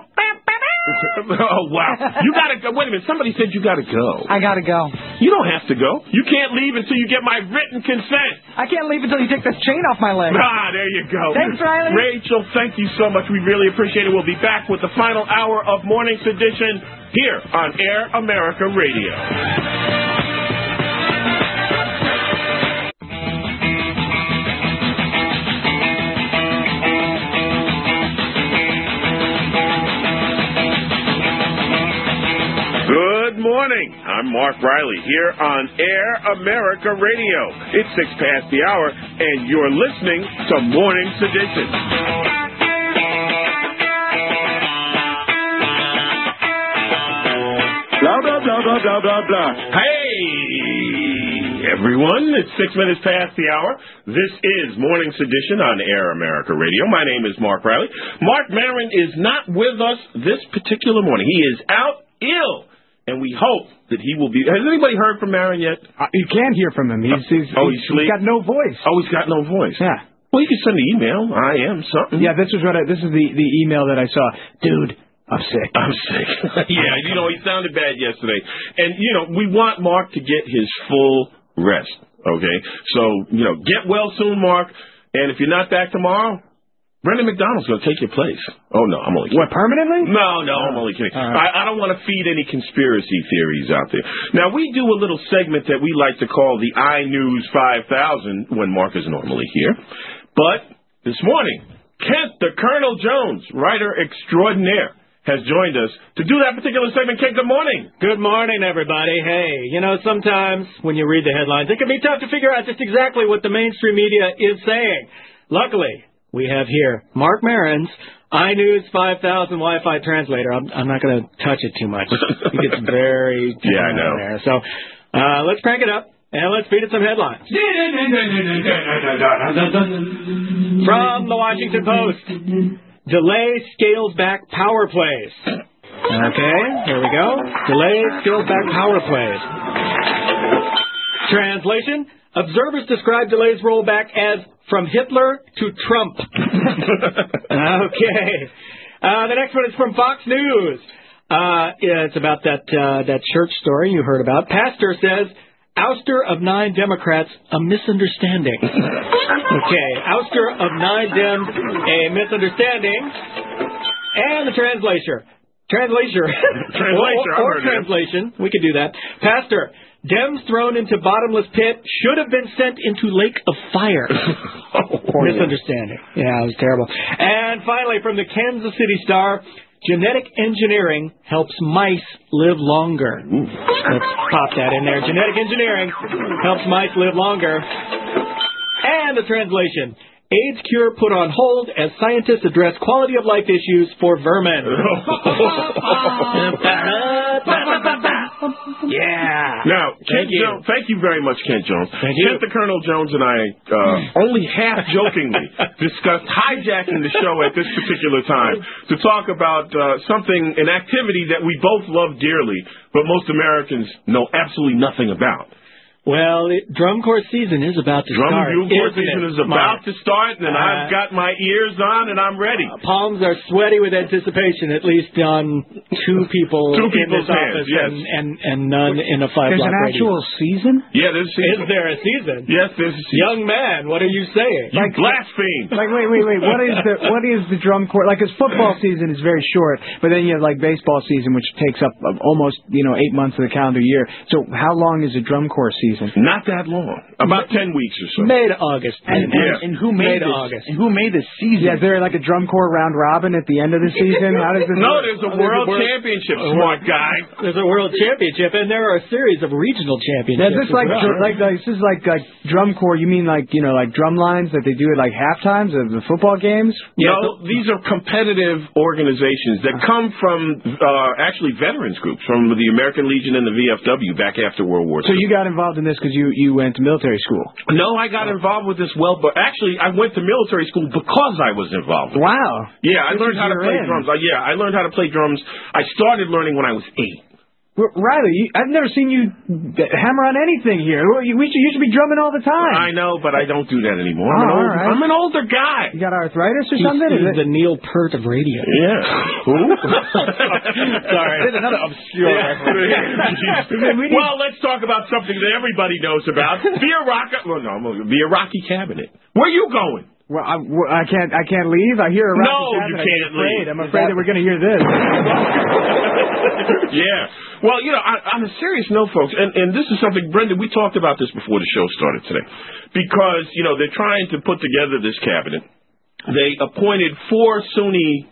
Oh, wow. You got to go. Wait a minute. Somebody said you got to go. I got to go. You don't have to go. You can't leave until you get my written consent. I can't leave until you take this chain off my leg. There you go. Thanks, Riley. Rachel, thank you so much. We really appreciate it. We'll be back with the final hour of Morning's Edition here on Air America Radio. Good morning. I'm Mark Riley here on Air America Radio. It's 6 past the hour, and you're listening to Morning's Edition. Blah, blah, blah, blah, blah, blah, blah. Hey, everyone. It's 6 minutes past the hour. This is Morning's Edition on Air America Radio. My name is Mark Riley. Mark Maron is not with us this particular morning. He is out ill. And we hope that he will be... Has anybody heard from Maron yet? You can't hear from him. He's got no voice. Oh, he's got no voice. Yeah. Well, you can send an email. I am something. Yeah, this is the email that I saw. Dude, I'm sick. I'm sick. Yeah, he sounded bad yesterday. And, we want Mark to get his full rest, okay? So, get well soon, Mark. And if you're not back tomorrow... Brendan McDonald's going to take your place. Oh, no, I'm only kidding. What, permanently? No, I'm only kidding. I don't want to feed any conspiracy theories out there. Now, we do a little segment that we like to call the iNews 5000 when Mark is normally here. But this morning, Kent the Colonel Jones, writer extraordinaire, has joined us to do that particular segment. Kent, good morning. Good morning, everybody. Hey, sometimes when you read the headlines, it can be tough to figure out just exactly what the mainstream media is saying. Luckily, we have here Mark Maron's iNews 5000 Wi-Fi translator. I'm not going to touch it too much. It gets very I know. There. So let's crank it up and let's feed it some headlines. From the Washington Post, delay scales back power plays. Okay, here we go. Delay scales back power plays. Translation: Observers describe delay's rollback as from Hitler to Trump. Okay. The next one is from Fox News. It's about that church story you heard about. Pastor says, ouster of 9 Democrats, a misunderstanding. Okay, ouster of 9 Dems, a misunderstanding. And the translation. Translation. We could do that. Pastor, Dems thrown into bottomless pit should have been sent into lake of fire. Misunderstanding. Yeah, it was terrible. And finally, from the Kansas City Star, genetic engineering helps mice live longer. Let's pop that in there. Genetic engineering helps mice live longer. And the translation. AIDS cure put on hold as scientists address quality of life issues for vermin. Yeah. Now, thank you very much, Kent Jones. Thank you. Kent the Colonel Jones and I only half jokingly discussed hijacking the show at this particular time to talk about an activity that we both love dearly, but most Americans know absolutely nothing about. Well, drum corps season is about to start. Drum corps season is about to start, and I've got my ears on, and I'm ready. Palms are sweaty with anticipation, at least on 2 people in this office, yes. and none in a 5-block radius. There's an actual season? Yeah, there's a season. Is there a season? Yes, there's a season. Young man, what are you saying? You blaspheme. Like, wait. What is the drum corps? Like, because football season is very short, but then you have, like, baseball season, which takes up almost, 8 months of the calendar year. So how long is a drum corps season? Not that long. About 10 weeks or so. May to August. And who made this? August. And who made this season? Yeah, is there like a drum corps round robin at the end of the season? How does this No, work? there's a world championship, smart guy. There's a world championship, and there are a series of regional championships. Is this like drum corps? You mean like drum lines that they do at like halftimes of the football games? No, these are competitive organizations that come from actually veterans groups from the American Legion and the VFW back after World War II. So you got involved in this because you went to military school? No, I got involved with this but actually I went to military school because I was involved. Wow. Yeah, I learned how to play drums. I learned how to play drums. I started learning when I was 8. Riley, I've never seen you hammer on anything here. You should be drumming all the time. I know, but I don't do that anymore. I'm an older guy. You got arthritis or something? He's the Neil Peart of radio. Yeah. Who? Sorry. There's another obscure reference. Well, let's talk about something that everybody knows about. Via Rocky Cabinet. Where are you going? Well, I can't leave. I hear a Rocky Cabinet. No, you can't leave. I'm afraid that we're going to hear this. Yeah. Well, on a serious note, folks, and this is something, Brendan, we talked about this before the show started today, because, they're trying to put together this cabinet. They appointed 4 Sunni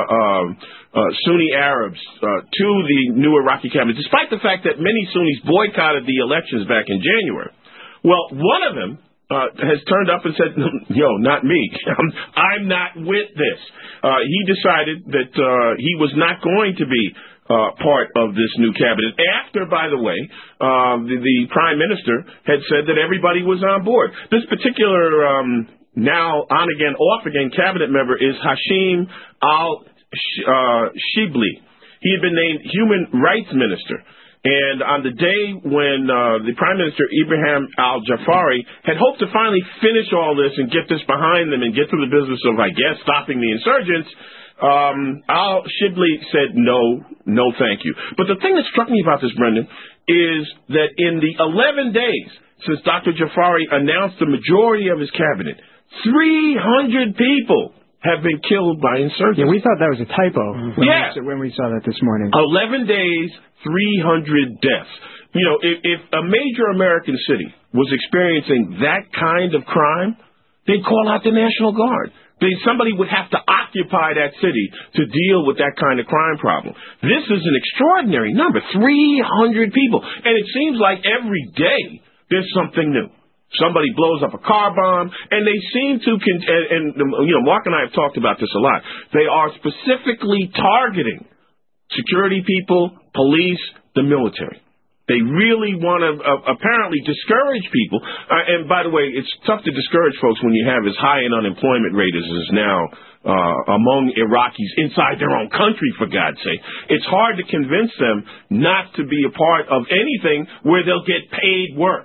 Arabs to the new Iraqi cabinet, despite the fact that many Sunnis boycotted the elections back in January. Well, one of them has turned up and said, not me. I'm not with this. He decided that he was not going to be part of this new cabinet. After, by the way, the Prime Minister had said that everybody was on board. This particular now on-again, off-again cabinet member is Hashim al-Shibli. He had been named Human Rights Minister. And on the day when the Prime Minister, Ibrahim al-Jafari, had hoped to finally finish all this and get this behind them and get to the business of, I guess, stopping the insurgents, al-Shibli said, no, thank you. But the thing that struck me about this, Brendan, is that in the 11 days since Dr. Jafari announced the majority of his cabinet, 300 people have been killed by insurgents. Yeah, we thought that was a typo when we saw that this morning. 11 days, 300 deaths. If a major American city was experiencing that kind of crime, they'd call out the National Guard. Somebody would have to occupy that city to deal with that kind of crime problem. This is an extraordinary number, 300 people. And it seems like every day there's something new. Somebody blows up a car bomb, and they seem to, Mark and I have talked about this a lot. They are specifically targeting security people, police, the military. They really want to apparently discourage people. And by the way, it's tough to discourage folks when you have as high an unemployment rate as is now among Iraqis inside their own country, for God's sake. It's hard to convince them not to be a part of anything where they'll get paid work.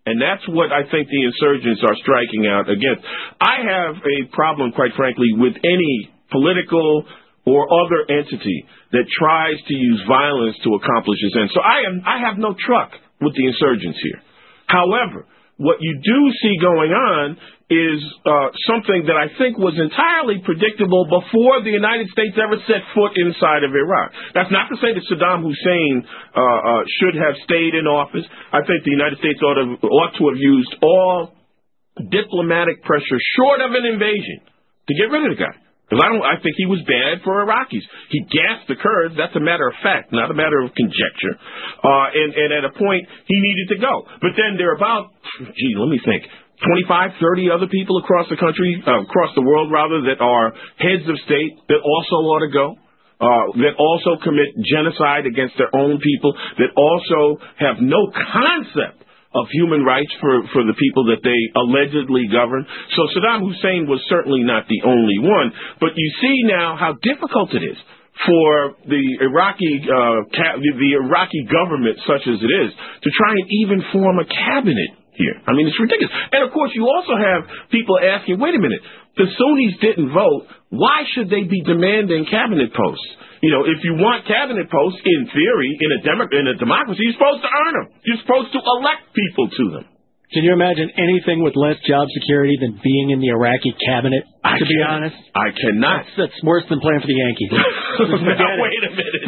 And that's what I think the insurgents are striking out against. I have a problem, quite frankly, with any political or other entity that tries to use violence to accomplish its ends. So I have no truck with the insurgents here. However, what you do see going on is something that I think was entirely predictable before the United States ever set foot inside of Iraq. That's not to say that Saddam Hussein should have stayed in office. I think the United States ought to have used all diplomatic pressure short of an invasion to get rid of the guy. Because I think he was bad for Iraqis. He gassed the Kurds. That's a matter of fact, not a matter of conjecture. And at a point, he needed to go. But then there are about, let me think, 25, 30 other people across the country, across the world, rather, that are heads of state that also ought to go. That also commit genocide against their own people, that also have no concept of human rights for the people that they allegedly govern. So Saddam Hussein was certainly not the only one. But you see now how difficult it is for the Iraqi government, such as it is, to try and even form a cabinet here. I mean, it's ridiculous. And, of course, you also have people asking, wait a minute, the Sunnis didn't vote. Why should they be demanding cabinet posts? You know, if you want cabinet posts, in theory, in a democracy, you're supposed to earn them. You're supposed to elect people to them. Can you imagine anything with less job security than being in the Iraqi cabinet, to be honest? I cannot. That's worse than playing for the Yankees. Now, wait a minute.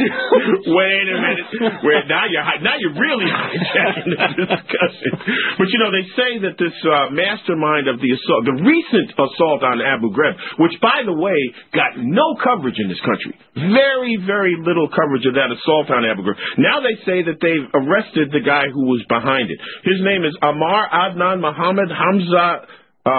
Now you're really hijacking this discussion. But, you know, they say that this mastermind of the assault, the recent assault on Abu Ghraib, which, by the way, got no coverage in this country. Very, very little coverage of that assault on Abu Ghraib. Now they say that they've arrested the guy who was behind it. His name is Ammar Adnan Mohammed Hamza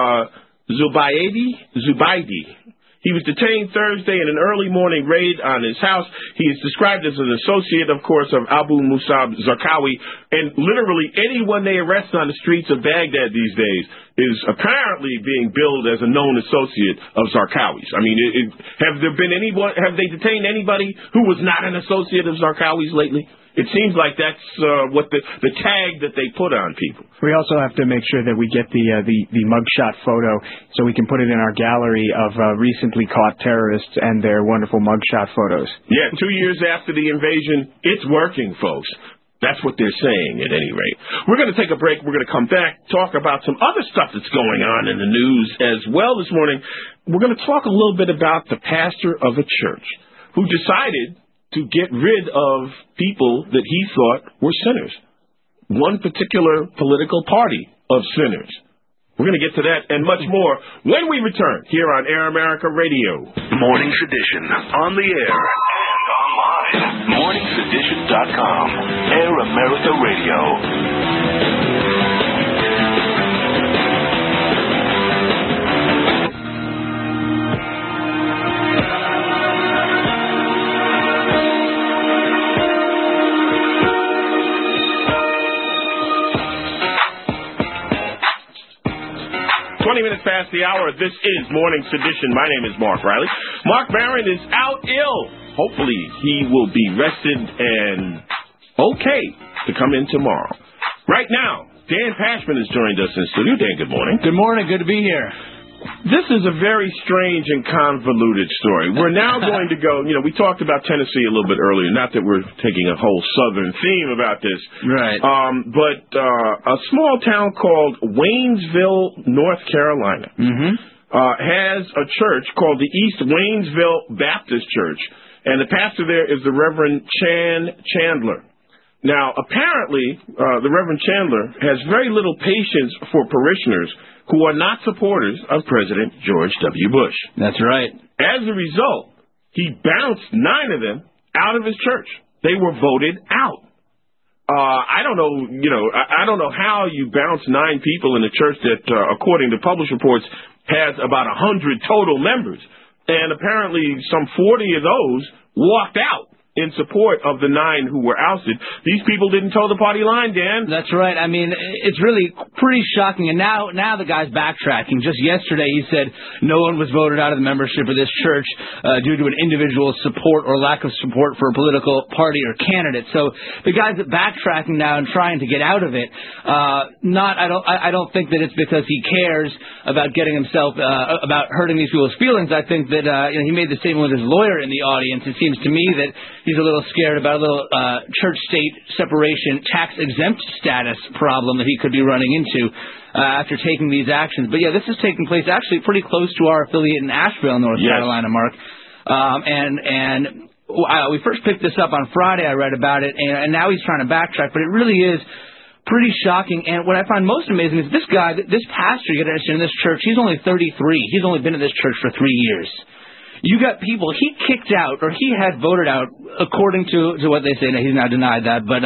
Zubaidi. He was detained Thursday in an early morning raid on his house. He is described as an associate, of course, of Abu Musab Zarqawi. And literally anyone they arrest on the streets of Baghdad these days is apparently being billed as a known associate of Zarqawi's. I mean, have they detained anybody who was not an associate of Zarqawi's lately? It seems like that's what the tag that they put on people. We also have to make sure that we get the mugshot photo so we can put it in our gallery of recently caught terrorists and their wonderful mugshot photos. Yeah, 2 years after the invasion, it's working, folks. That's what they're saying, at any rate. We're going to take a break. We're going to come back, talk about some other stuff that's going on in the news as well this morning. We're going to talk a little bit about the pastor of a church who decided to get rid of people that he thought were sinners. One particular political party of sinners. We're going to get to that and much more when we return here on Air America Radio. Morning Sedition, on the air and online. MorningSedition.com. Air America Radio. 20 minutes past the hour. This is Morning Sedition. My name is Mark Riley. Mark Barron is out ill. Hopefully he will be rested and okay to come in tomorrow. Right now, Dan Pashman has joined us in studio. Dan, good morning. Good morning. Good to be here. This is a very strange and convoluted story. We're now going to go, we talked about Tennessee a little bit earlier. Not that we're taking a whole Southern theme about this. Right. But a small town called Waynesville, North Carolina, has a church called the East Waynesville Baptist Church. And the pastor there is the Reverend Chan Chandler. Now, apparently, the Reverend Chandler has very little patience for parishioners who are not supporters of President George W. Bush. That's right. As a result, he bounced 9 of them out of his church. They were voted out. I don't know how you bounce 9 people in a church that, according to published reports, has about 100 total members. And apparently some 40 of those walked out in support of the 9 who were ousted. These people didn't toe the party line, Dan. That's right. I mean, it's really pretty shocking. And now the guy's backtracking. Just yesterday he said no one was voted out of the membership of this church due to an individual's support or lack of support for a political party or candidate. So the guy's backtracking now and trying to get out of it. I don't think that it's because he cares about getting himself about hurting these people's feelings. I think that he made the statement with his lawyer in the audience. It seems to me that he's a little scared about a little church-state separation, tax-exempt status problem that he could be running into after taking these actions. But yeah, this is taking place actually pretty close to our affiliate in Asheville, North Carolina, Mark. We first picked this up on Friday. I read about it, and now he's trying to backtrack. But it really is pretty shocking. And what I find most amazing is this guy, this pastor, you got to understand, in this church, he's only 33. He's only been in this church for 3 years. You got people he kicked out, or he had voted out, according to what they say. Now, he's now denied that, but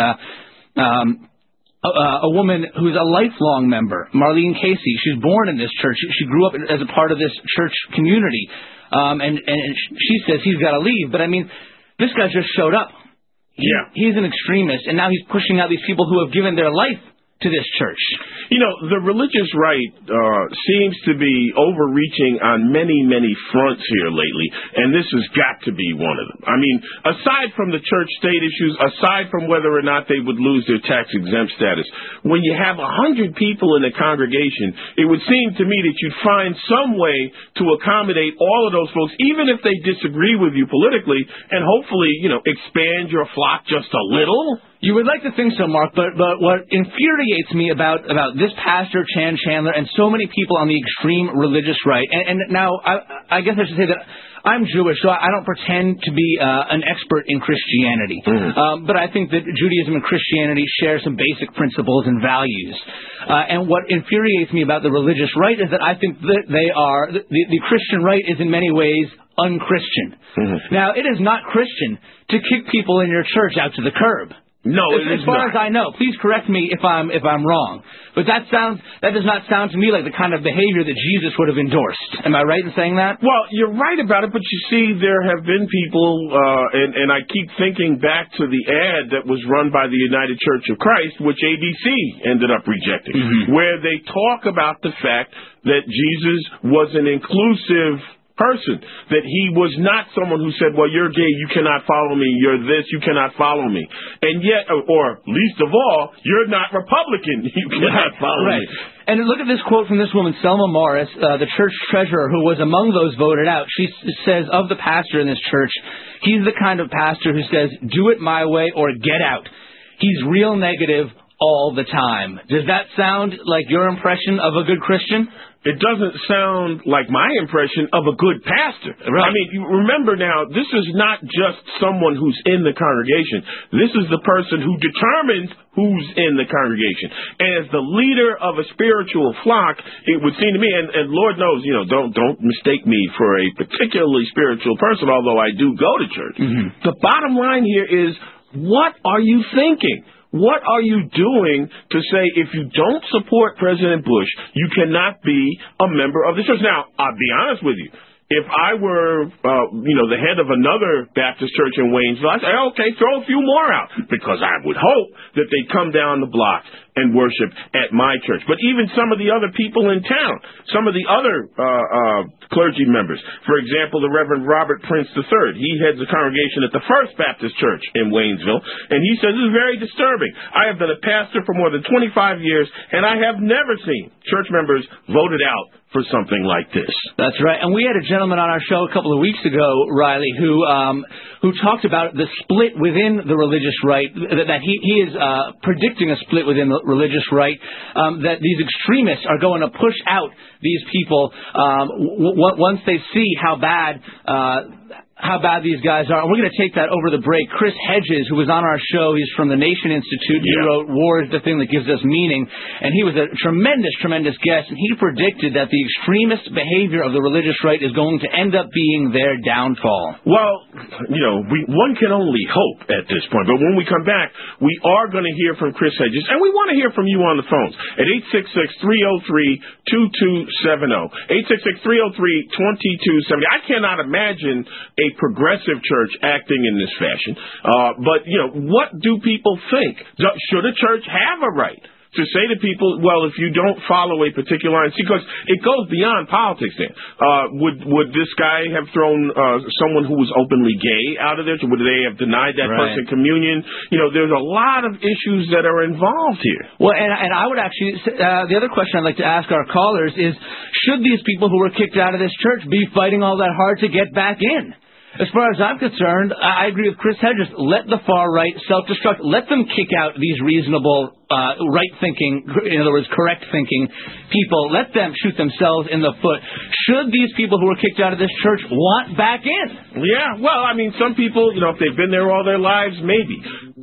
a woman who's a lifelong member, Marlene Casey. She's born in this church. She grew up as a part of this church community, and she says he's got to leave. But I mean, this guy just showed up. He's an extremist, and now he's pushing out these people who have given their life to this church. You know, the religious right seems to be overreaching on many, many fronts here lately, and this has got to be one of them. I mean, aside from the church-state issues, aside from whether or not they would lose their tax-exempt status, when you have 100 people in a congregation, it would seem to me that you'd find some way to accommodate all of those folks, even if they disagree with you politically, and hopefully, expand your flock just a little. You would like to think so, Mark, but what infuriates me about this pastor, Chan Chandler, and so many people on the extreme religious right, and now I guess I should say that I'm Jewish, so I don't pretend to be an expert in Christianity, but I think that Judaism and Christianity share some basic principles and values. And what infuriates me about the religious right is that I think that the Christian right is in many ways unchristian. Now, it is not Christian to kick people in your church out to the curb. No, as far as I know. Please correct me if I'm wrong. But that does not sound to me like the kind of behavior that Jesus would have endorsed. Am I right in saying that? Well, you're right about it, but you see, there have been people, and I keep thinking back to the ad that was run by the United Church of Christ, which ABC ended up rejecting, where they talk about the fact that Jesus was an inclusive person, that he was not someone who said, well, you're gay, you cannot follow me, you're this, you cannot follow me. And yet, or least of all, you're not Republican, you cannot follow me. And look at this quote from this woman, Selma Morris, the church treasurer who was among those voted out. She says of the pastor in this church, he's the kind of pastor who says, do it my way or get out. He's real negative all the time. Does that sound like your impression of a good Christian? It doesn't sound like my impression of a good pastor. Right. I mean, you remember now, this is not just someone who's in the congregation. This is the person who determines who's in the congregation. And as the leader of a spiritual flock, it would seem to me, and Lord knows, don't mistake me for a particularly spiritual person, although I do go to church. The bottom line here is, what are you thinking? What are you doing to say if you don't support President Bush, you cannot be a member of the church? Now, I'll be honest with you. If I were, the head of another Baptist church in Waynesville, I'd say, okay, throw a few more out, because I would hope that they'd come down the block and worship at my church. But even some of the other people in town, some of the other clergy members, for example, the Reverend Robert Prince III, he heads a congregation at the First Baptist Church in Waynesville, and he says, this is very disturbing. I have been a pastor for more than 25 years, and I have never seen church members voted out for something like this. That's right. And we had a gentleman on our show a couple of weeks ago, Riley, who talked about the split within the religious right, that he is predicting a split within the religious right, that these extremists are going to push out these people once they see how bad these guys are. And we're going to take that over the break. Chris Hedges, who was on our show, he's from the Nation Institute. He wrote War is the Thing That Gives Us Meaning. And he was a tremendous, tremendous guest. And he predicted that the extremist behavior of the religious right is going to end up being their downfall. Well, one can only hope at this point. But when we come back, we are going to hear from Chris Hedges. And we want to hear from you on the phones at 866-303-2270. 866-303-2270. I cannot imagine a progressive church acting in this fashion. But, what do people think? Should a church have a right to say to people, well, if you don't follow a particular line, because it goes beyond politics then. Would this guy have thrown someone who was openly gay out of there? Would they have denied that person communion? There's a lot of issues that are involved here. Well, and I would actually, the other question I'd like to ask our callers is, should these people who were kicked out of this church be fighting all that hard to get back in? As far as I'm concerned, I agree with Chris Hedges. Let the far right self-destruct. Let them kick out these reasonable, right-thinking, in other words, correct-thinking people. Let them shoot themselves in the foot. Should these people who were kicked out of this church want back in? Yeah, well, I mean, some people, if they've been there all their lives, maybe.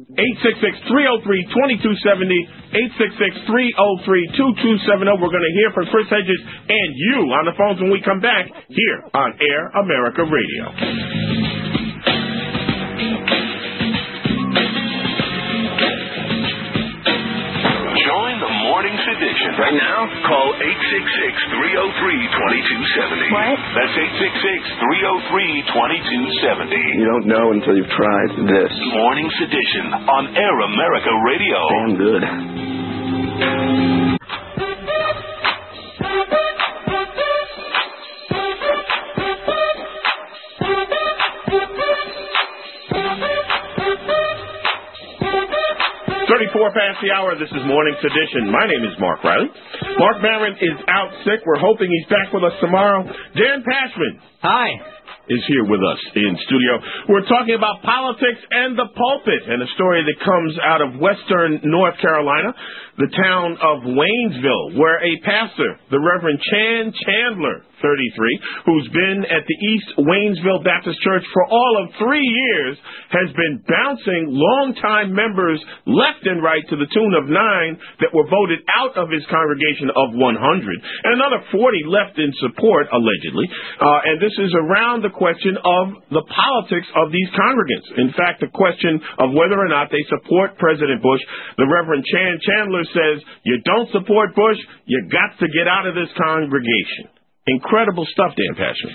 866-303-2270, 866-303-2270. We're going to hear from Chris Hedges and you on the phones when we come back here on Air America Radio. Join the Morning Sedition. Right now, call 866-303-2270. What? That's 866-303-2270. You don't know until you've tried this. Morning Sedition on Air America Radio. Damn good. 34 past the hour. This is Morning Sedition. My name is Mark Riley. Mark Maron is out sick. We're hoping he's back with us tomorrow. Dan Pashman. Hi. Is here with us in studio. We're talking about politics and the pulpit, and a story that comes out of western North Carolina, the town of Waynesville, where a pastor, the Reverend Chan Chandler, 33, who's been at the East Waynesville Baptist Church for all of 3 years, has been bouncing longtime members left and right to the tune of 9 that were voted out of his congregation of 100, and another 40 left in support, allegedly. And this is around the question of the politics of these congregants. In fact, the question of whether or not they support President Bush. The Reverend Chan Chandler says, you don't support Bush, you got to get out of this congregation. Incredible stuff, Dan Pashman.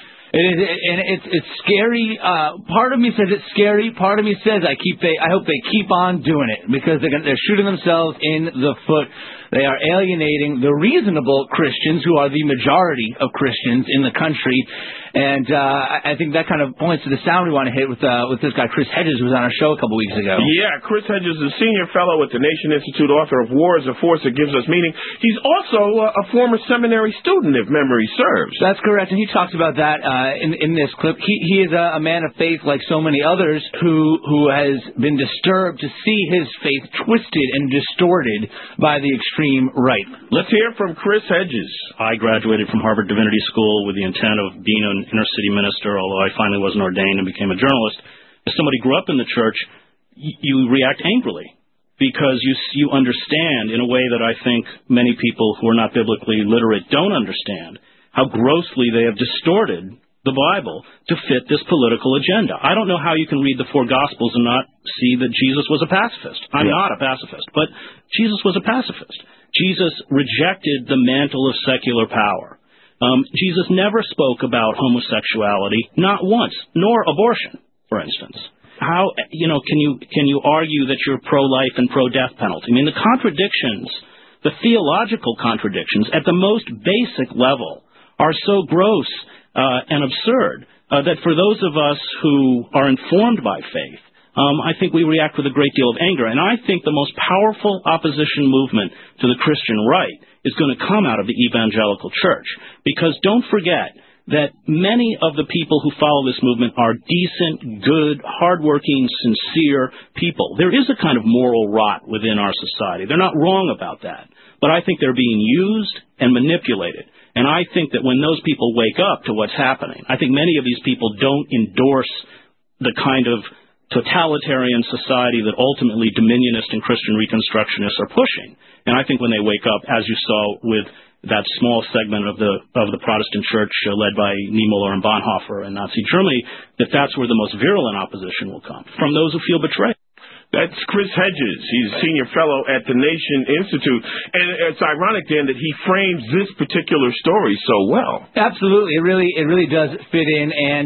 It's scary. Part of me says it's scary. Part of me says I hope they keep on doing it, because they're shooting themselves in the foot. They are alienating the reasonable Christians, who are the majority of Christians in the country. And I think that kind of points to the sound we want to hit with this guy, Chris Hedges, who was on our show a couple weeks ago. Yeah, Chris Hedges is a senior fellow at the Nation Institute, author of War is a Force That Gives Us Meaning. He's also a former seminary student, if memory serves. That's correct, and he talks about that in this clip. He is a man of faith, like so many others, who has been disturbed to see his faith twisted and distorted by the extreme right. Let's hear from Chris Hedges. I graduated from Harvard Divinity School with the intent of being an inner-city minister, although I finally wasn't ordained and became a journalist. As somebody who grew up in the church, you react angrily because you understand in a way that I think many people who are not biblically literate don't understand how grossly they have distorted the Bible to fit this political agenda. I don't know how you can read the four Gospels and not see that Jesus was a pacifist. I'm not a pacifist, but Jesus was a pacifist. Jesus rejected the mantle of secular power. Jesus never spoke about homosexuality, not once, nor abortion, for instance. How, can you argue that you're pro-life and pro-death penalty? I mean, the contradictions, the theological contradictions at the most basic level are so gross and absurd that for those of us who are informed by faith, I think we react with a great deal of anger. And I think the most powerful opposition movement to the Christian right is going to come out of the evangelical church. Because don't forget that many of the people who follow this movement are decent, good, hardworking, sincere people. There is a kind of moral rot within our society. They're not wrong about that. But I think they're being used and manipulated. And I think that when those people wake up to what's happening, I think many of these people don't endorse the kind of totalitarian society that ultimately dominionist and Christian reconstructionists are pushing. And I think when they wake up, as you saw with that small segment of the Protestant church led by Niemöller and Bonhoeffer in Nazi Germany, that's where the most virulent opposition will come, from those who feel betrayed. That's Chris Hedges. He's a senior fellow at the Nation Institute. And it's ironic, Dan, that he frames this particular story so well. Absolutely. It really does fit in. And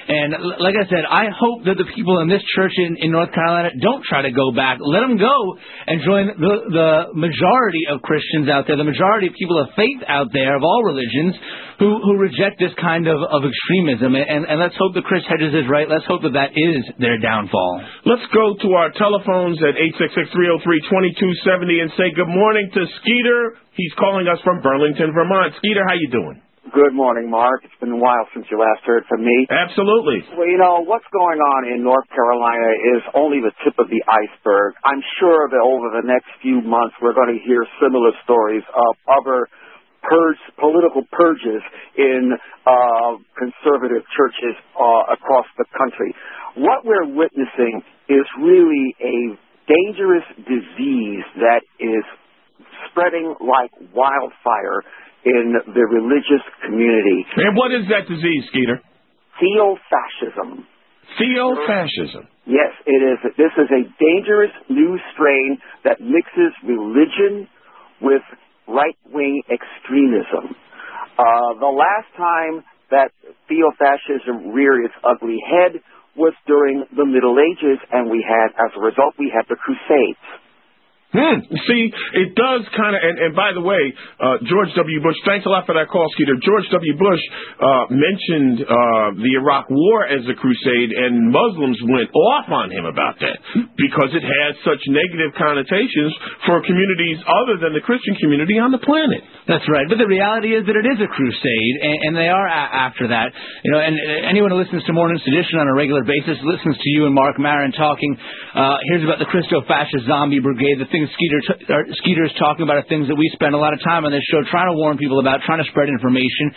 And like I said, I hope that the people in this church in North Carolina don't try to go back. Let them go and join the majority of Christians out there, the majority of people of faith out there, of all religions, who reject this kind of extremism. And let's hope that Chris Hedges is right. Let's hope that is their downfall. Let's go to our telephones at 866-303-2270 and say good morning to Skeeter. He's calling us from Burlington, Vermont. Skeeter, how you doing? Good morning, Mark. It's been a while since you last heard from me. Absolutely. Well, you know, what's going on in North Carolina is only the tip of the iceberg. I'm sure that over the next few months we're going to hear similar stories of other political purges in conservative churches across the country. What we're witnessing is really a dangerous disease that is spreading like wildfire in the religious community. And what is that disease, Skeeter? Theofascism. Theofascism. Yes, it is. This is a dangerous new strain that mixes religion with right-wing extremism. The last time that theofascism reared its ugly head was during the Middle Ages, and as a result, we had the Crusades. See, it does kind of, and by the way, George W. Bush, thanks a lot for that call, Skeeter. George W. Bush mentioned the Iraq War as a crusade, and Muslims went off on him about that because it has such negative connotations for communities other than the Christian community on the planet. That's right, but the reality is that it is a crusade, and they are after that. You know, and anyone who listens to Morning Sedition on a regular basis listens to you and Mark Maron talking. Here's about the Christo-Fascist Zombie Brigade, the things Skeeter's talking about are things that we spend a lot of time on this show trying to warn people about, trying to spread information.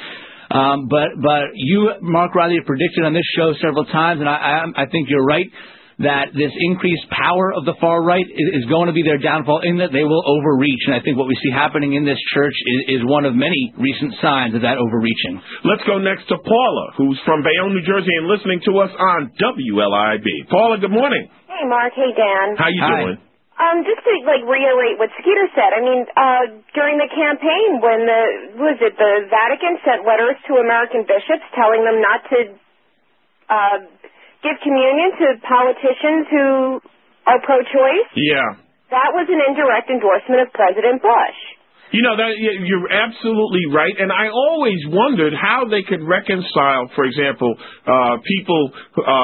But you, Mark Riley, have predicted on this show several times, and I think you're right, that this increased power of the far right is going to be their downfall, in that they will overreach. And I think what we see happening in this church is one of many recent signs of that overreaching. Let's go next to Paula, who's from Bayonne, New Jersey, and listening to us on WLIB. Paula, good morning. Hey, Mark. Hey, Dan. How you doing? Just to reiterate what Skeeter said, I mean, during the campaign when the Vatican sent letters to American bishops telling them not to give communion to politicians who are pro-choice. Yeah. That was an indirect endorsement of President Bush. You know, you're absolutely right, and I always wondered how they could reconcile, for example, people,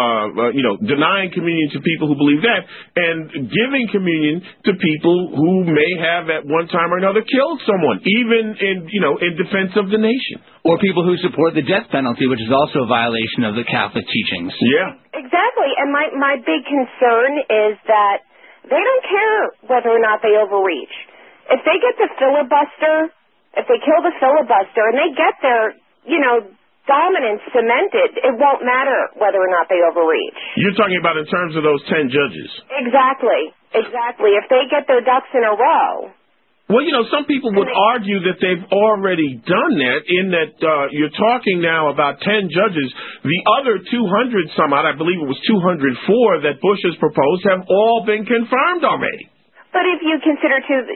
denying communion to people who believe that, and giving communion to people who may have at one time or another killed someone, even in defense of the nation. Or people who support the death penalty, which is also a violation of the Catholic teachings. Yeah. Exactly, and my big concern is that they don't care whether or not they overreach. If they get the filibuster, if they kill the filibuster and they get their, dominance cemented, it won't matter whether or not they overreach. You're talking about in terms of those 10 judges. Exactly. If they get their ducks in a row. Well, some people would argue that they've already done that, in that you're talking now about 10 judges. The other 200 some odd, I believe it was 204 that Bush has proposed, have all been confirmed already. But if you consider,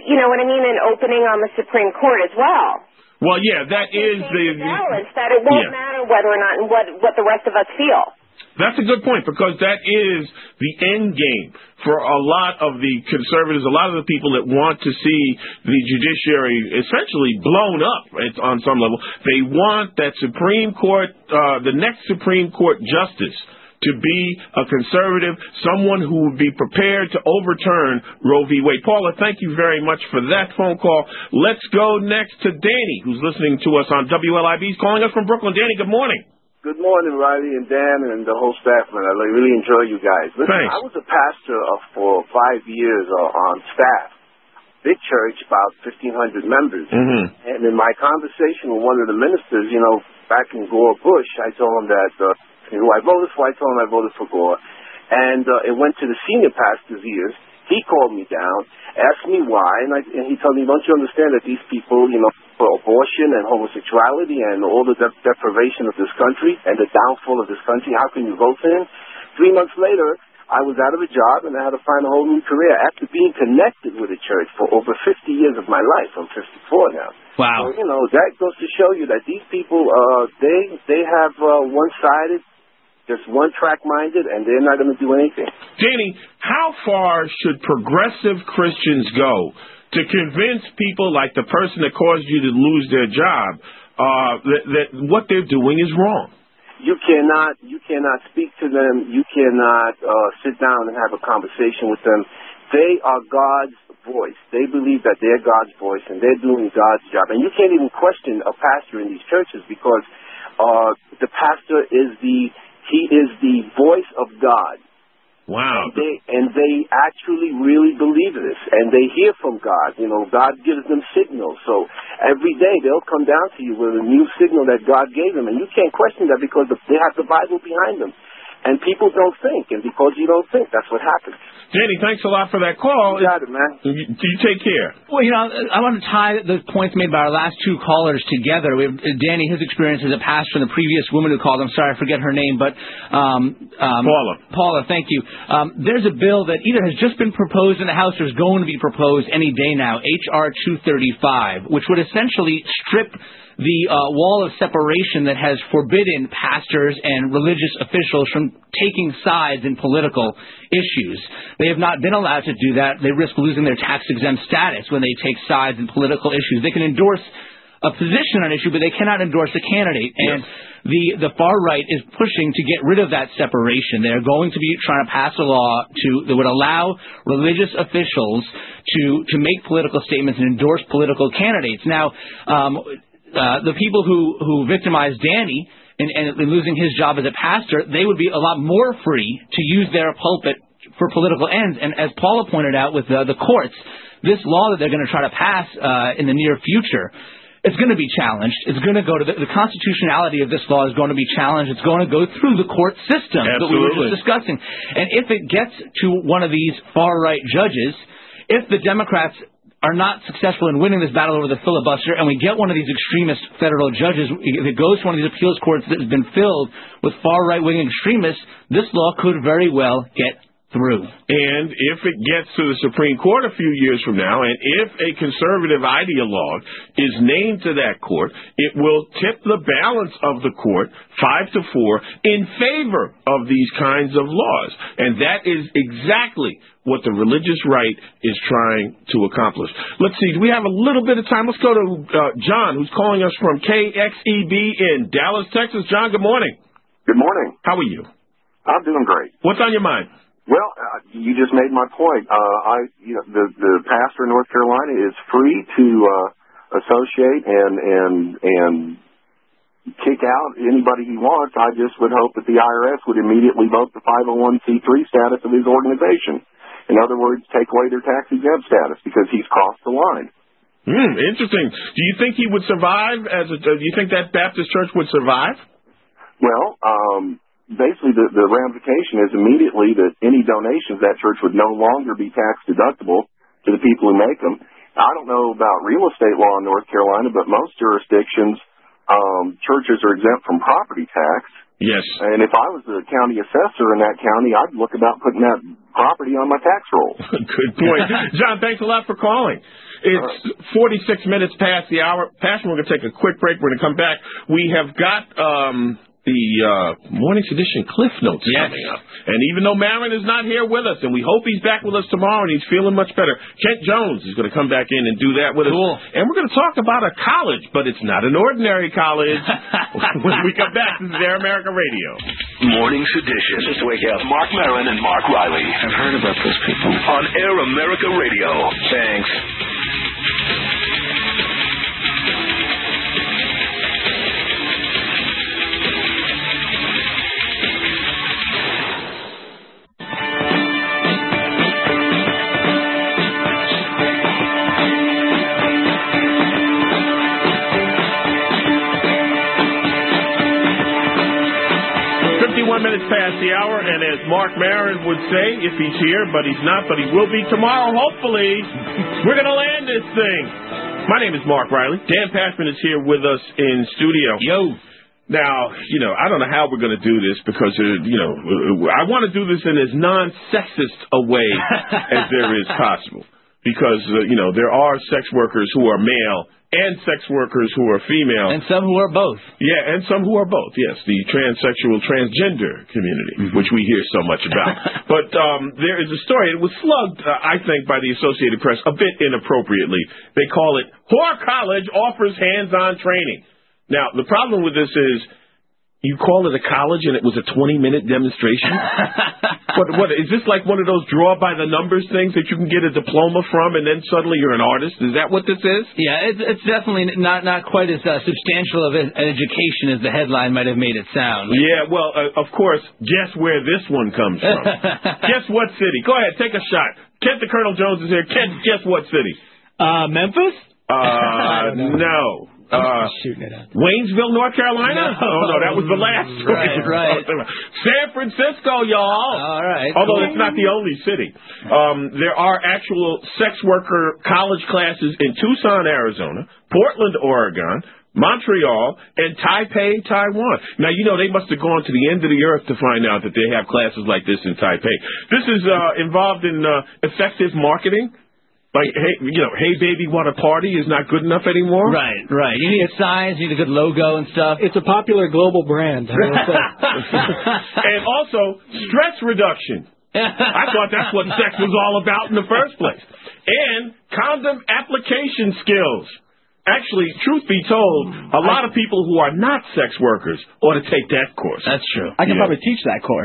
an opening on the Supreme Court as well. Well, yeah, that is the balance, that it won't matter whether or not and what the rest of us feel. That's a good point, because that is the end game for a lot of the conservatives, a lot of the people that want to see the judiciary essentially blown up on some level. They want that Supreme Court, the next Supreme Court justice, to be a conservative, someone who would be prepared to overturn Roe v. Wade. Paula, thank you very much for that phone call. Let's go next to Danny, who's listening to us on WLIB. He's calling us from Brooklyn. Danny, good morning. Good morning, Riley and Dan and the whole staff, man. I really enjoy you guys. Listen, Thanks. I was a pastor for 5 years on staff. Big church, about 1,500 members. Mm-hmm. And in my conversation with one of the ministers, back in Gore Bush, I told him that who I voted for. I told him I voted for Gore. And it went to the senior pastor's ears. He called me down, asked me why, and he told me, don't you understand that these people, for abortion and homosexuality and all the deprivation of this country and the downfall of this country, how can you vote for him? 3 months later, I was out of a job and I had to find a whole new career after being connected with the church for over 50 years of my life. I'm 54 now. Wow. So, that goes to show you that these people, they have one-sided. just one-track-minded, and they're not going to do anything. Danny, how far should progressive Christians go to convince people like the person that caused you to lose their job that what they're doing is wrong? You cannot speak to them. You cannot sit down and have a conversation with them. They are God's voice. They believe that they're God's voice and they're doing God's job. And you can't even question a pastor in these churches because the pastor is the voice of God. Wow. And they actually really believe this, and they hear from God. You know, God gives them signals. So every day they'll come down to you with a new signal that God gave them, and you can't question that because they have the Bible behind them. And people don't think, and because you don't think, that's what happens. Danny, thanks a lot for that call. You got it, man. You take care. Well, I want to tie the points made by our last two callers together. We have Danny, his experience as a pastor, and the previous woman who called. I'm sorry, I forget her name, but Paula. Paula, thank you. There's a bill that either has just been proposed in the House or is going to be proposed any day now, H.R. 235, which would essentially strip the wall of separation that has forbidden pastors and religious officials from taking sides in political issues. They have not been allowed to do that. They risk losing their tax-exempt status when they take sides in political issues. They can endorse a position on an issue, but they cannot endorse a candidate. And the far right is pushing to get rid of that separation. They're going to be trying to pass a law that would allow religious officials to make political statements and endorse political candidates. Now, the people who victimized Danny and losing his job as a pastor, they would be a lot more free to use their pulpit for political ends. And as Paula pointed out with the courts, this law that they're going to try to pass in the near future, it's going to be challenged. It's going to go to the constitutionality of this law is going to be challenged. It's going to go through the court system that we were just discussing. And if it gets to one of these far-right judges, if the Democrats are not successful in winning this battle over the filibuster, and we get one of these extremist federal judges, if it goes to one of these appeals courts that has been filled with far right-wing extremists, this law could very well get through. And if it gets to the Supreme Court a few years from now, and if a conservative ideologue is named to that court, it will tip the balance of the court 5-4 in favor of these kinds of laws. And that is exactly what the religious right is trying to accomplish. Let's see, we have a little bit of time. Let's go to John, who's calling us from KXEB in Dallas, Texas. John, good morning. Good morning. How are you? I'm doing great. What's on your mind? Well, you just made my point. The pastor in North Carolina is free to associate and kick out anybody he wants. I just would hope that the IRS would immediately vote the 501c3 status of his organization. In other words, take away their tax-exempt status because he's crossed the line. Interesting. Do you think he would survive? Do you think that Baptist church would survive? Well, basically the ramification is immediately that any donations that church would no longer be tax deductible to the people who make them. I don't know about real estate law in North Carolina, but most jurisdictions, churches are exempt from property tax. Yes. And if I was the county assessor in that county, I'd look about putting that property on my tax roll. Good point. John, thanks a lot for calling. It's 46 minutes past the hour. Pastor, we're going to take a quick break. We're going to come back. We have got the Morning Sedition Cliff Notes coming up. And even though Marin is not here with us, and we hope he's back with us tomorrow and he's feeling much better, Kent Jones is going to come back in and do that with us. And we're going to talk about a college, but it's not an ordinary college. When we come back, this is Air America Radio. Morning Sedition. Just wake up. Mark Marin and Mark Riley. I've heard about those people. On Air America Radio. Thanks. 51 minutes past the hour, and as Mark Marin would say, if he's here, but he's not, but he will be tomorrow, hopefully, we're going to land this thing. My name is Mark Riley. Dan Pashman is here with us in studio. Yo. Now, I don't know how we're going to do this because, I want to do this in as non-sexist a way as there is possible. Because, there are sex workers who are male and sex workers who are female. And some who are both. Yeah, and some who are both, yes. The transsexual, transgender community, which we hear so much about. But there is a story. It was slugged, I think, by the Associated Press a bit inappropriately. They call it, Whore College Offers Hands-On Training. Now, the problem with this is, you call it a college and it was a 20-minute demonstration? What is this like one of those draw-by-the-numbers things that you can get a diploma from and then suddenly you're an artist? Is that what this is? Yeah, it's definitely not quite as substantial of an education as the headline might have made it sound. Yeah, well, of course, guess where this one comes from. Guess what city? Go ahead, take a shot. Kent the Colonel Jones is here. Kent, guess what city? Memphis? No. Shooting it out. Waynesville, North Carolina? No, that was the last story. Right. San Francisco, y'all. All right. Although it's not the only city. There are actual sex worker college classes in Tucson, Arizona, Portland, Oregon, Montreal, and Taipei, Taiwan. Now, you know, they must have gone to the end of the earth to find out that they have classes like this in Taipei. This is involved in effective marketing. Like, hey, baby, what a party is not good enough anymore? Right. You need a size, you need a good logo and stuff. It's a popular global brand. And also, stress reduction. I thought that's what sex was all about in the first place. And condom application skills. Actually, truth be told, a lot of people who are not sex workers ought to take that course. That's true. I can probably teach that course.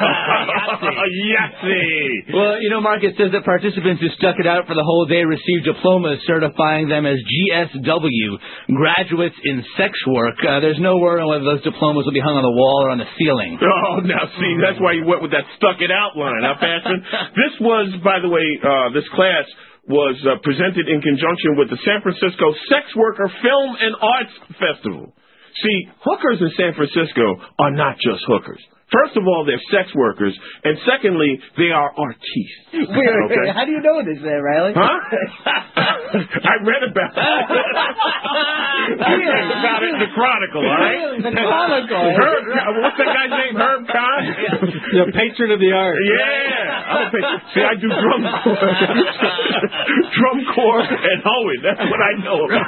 Yahtzee! Well, you know, Mark, it says that participants who stuck it out for the whole day received diplomas certifying them as GSW, graduates in sex work. There's no word on whether those diplomas will be hung on the wall or on the ceiling. Oh, now, see, that's why you went with that stuck-it-out line, huh, Passion? This was, by the way, this class was presented in conjunction with the San Francisco Sex Worker Film and Arts Festival. See, hookers in San Francisco are not just hookers. First of all, they're sex workers, and secondly, they are artistes. Wait, how do you know this, Riley? Huh? I read about it. I read about it in the Chronicle, all right? The Chronicle. What's that guy's name? Herb Kahn? The patron of the arts. Yeah. I'm a patron. See, I do drum corps and Owen. That's what I know about.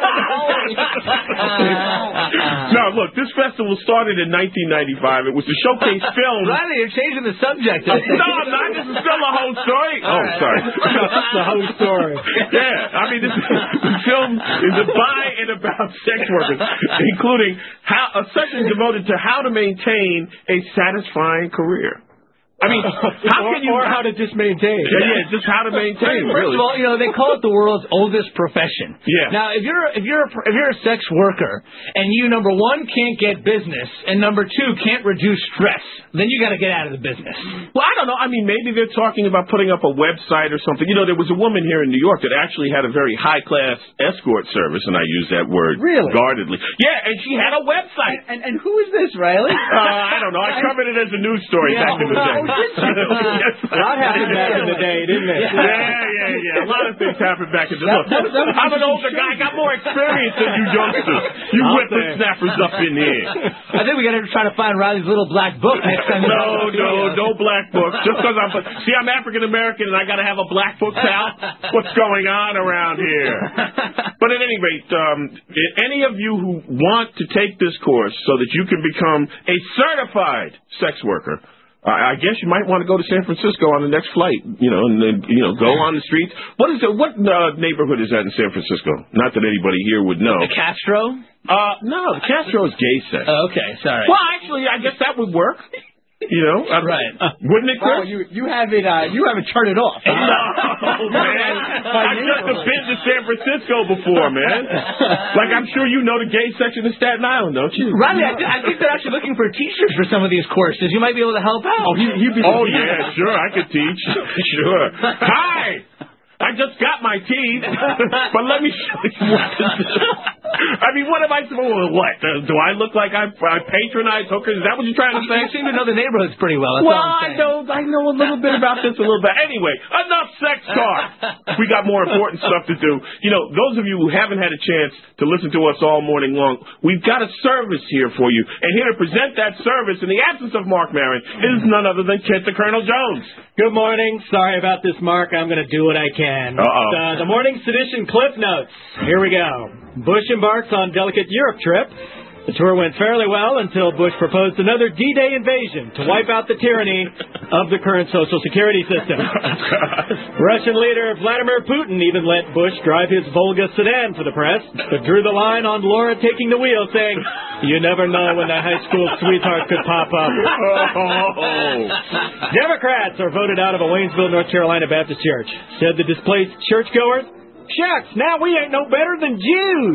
Now, look, this festival started in 1995. It was to showcase film. Riley, you're changing the subject. No, I'm not. This is still the whole story. Oh, sorry. The whole story. Yeah, I mean, this film is by and about sex workers, including a section devoted to how to maintain a satisfying career. I mean, how can you... Or how to just maintain. Yeah, just how to maintain, First really. of all, you know, they call it the world's oldest profession. Yeah. Now, if you're a sex worker and you, number one, can't get business, and number two, can't reduce stress, then you got to get out of the business. Well, I don't know. I mean, maybe they're talking about putting up a website or something. You know, there was a woman here in New York that actually had a very high-class escort service, and I use that word guardedly. Yeah, and she had a website. And who is this, Riley? I don't know. I covered it as a news story back in the day. A lot happened back in the day, didn't it? Yeah. A lot of things happened back in the day. Look, I'm an older guy. I got more experience than you youngsters. You whippersnappers up in here. I think we got to try to find Riley's little black book next time. No black book. Just because I'm African American and I got to have a black book, pal. What's going on around here? But at any rate, any of you who want to take this course so that you can become a certified sex worker, I guess you might want to go to San Francisco on the next flight, and then, go on the streets. What neighborhood is that in San Francisco? Not that anybody here would know. The Castro? No, the Castro is gay sex. Okay, sorry. Well, actually, I guess that would work. Right. Wouldn't it, Chris? Wow, you have it turned it off. No, man. I've just been to San Francisco before, man. Like, I'm sure you know the gay section of Staten Island, don't you? Riley, I think they're actually looking for teachers for some of these courses. You might be able to help out. Yeah, sure, I could teach. Sure. Hi! I just got my teeth, but let me show you what this is. I mean, what am I supposed to, what? Do I look like I patronize hookers? Is that what you're trying to say? You seem to know the neighborhoods pretty well. Well, I know a little bit about this a little bit. Anyway, enough sex talk. We got more important stuff to do. You know, those of you who haven't had a chance to listen to us all morning long, we've got a service here for you. And here to present that service in the absence of Mark Maron is none other than Kent the Colonel Jones. Good morning. Sorry about this, Mark. I'm going to do what I can. The Morning Sedition Cliff Notes. Here we go. Bush embarks on delicate Europe trip. The tour went fairly well until Bush proposed another D-Day invasion to wipe out the tyranny of the current Social Security system. Russian leader Vladimir Putin even let Bush drive his Volga sedan for the press, but drew the line on Laura taking the wheel, saying, "You never know when that high school sweetheart could pop up." Democrats are voted out of a Waynesville, North Carolina Baptist church. Said the displaced churchgoers, "Shucks, now we ain't no better than Jews."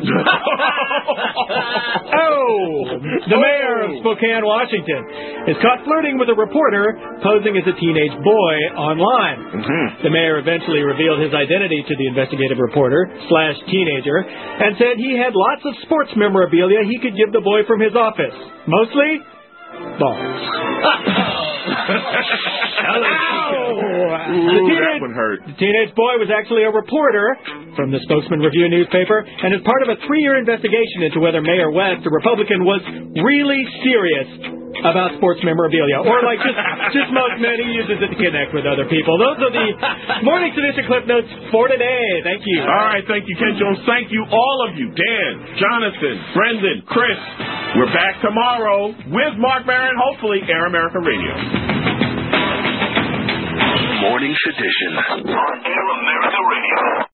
The mayor of Spokane, Washington, is caught flirting with a reporter posing as a teenage boy online. The mayor eventually revealed his identity to the investigative reporter / teenager and said he had lots of sports memorabilia he could give the boy from his office. Mostly balls. That one hurt. The teenage boy was actually a reporter from the Spokesman Review newspaper and is part of a 3-year investigation into whether Mayor West, a Republican, was really serious about sports memorabilia. Or like just most men, he uses it to connect with other people. Those are the Morning Sedition Clip Notes for today. Thank you. All right, thank you, Ken Jones. Thank you, all of you. Dan, Jonathan, Brendan, Chris. We're back tomorrow with Mark Maron, hopefully Air America Radio. Morning Sedition on Air America Radio.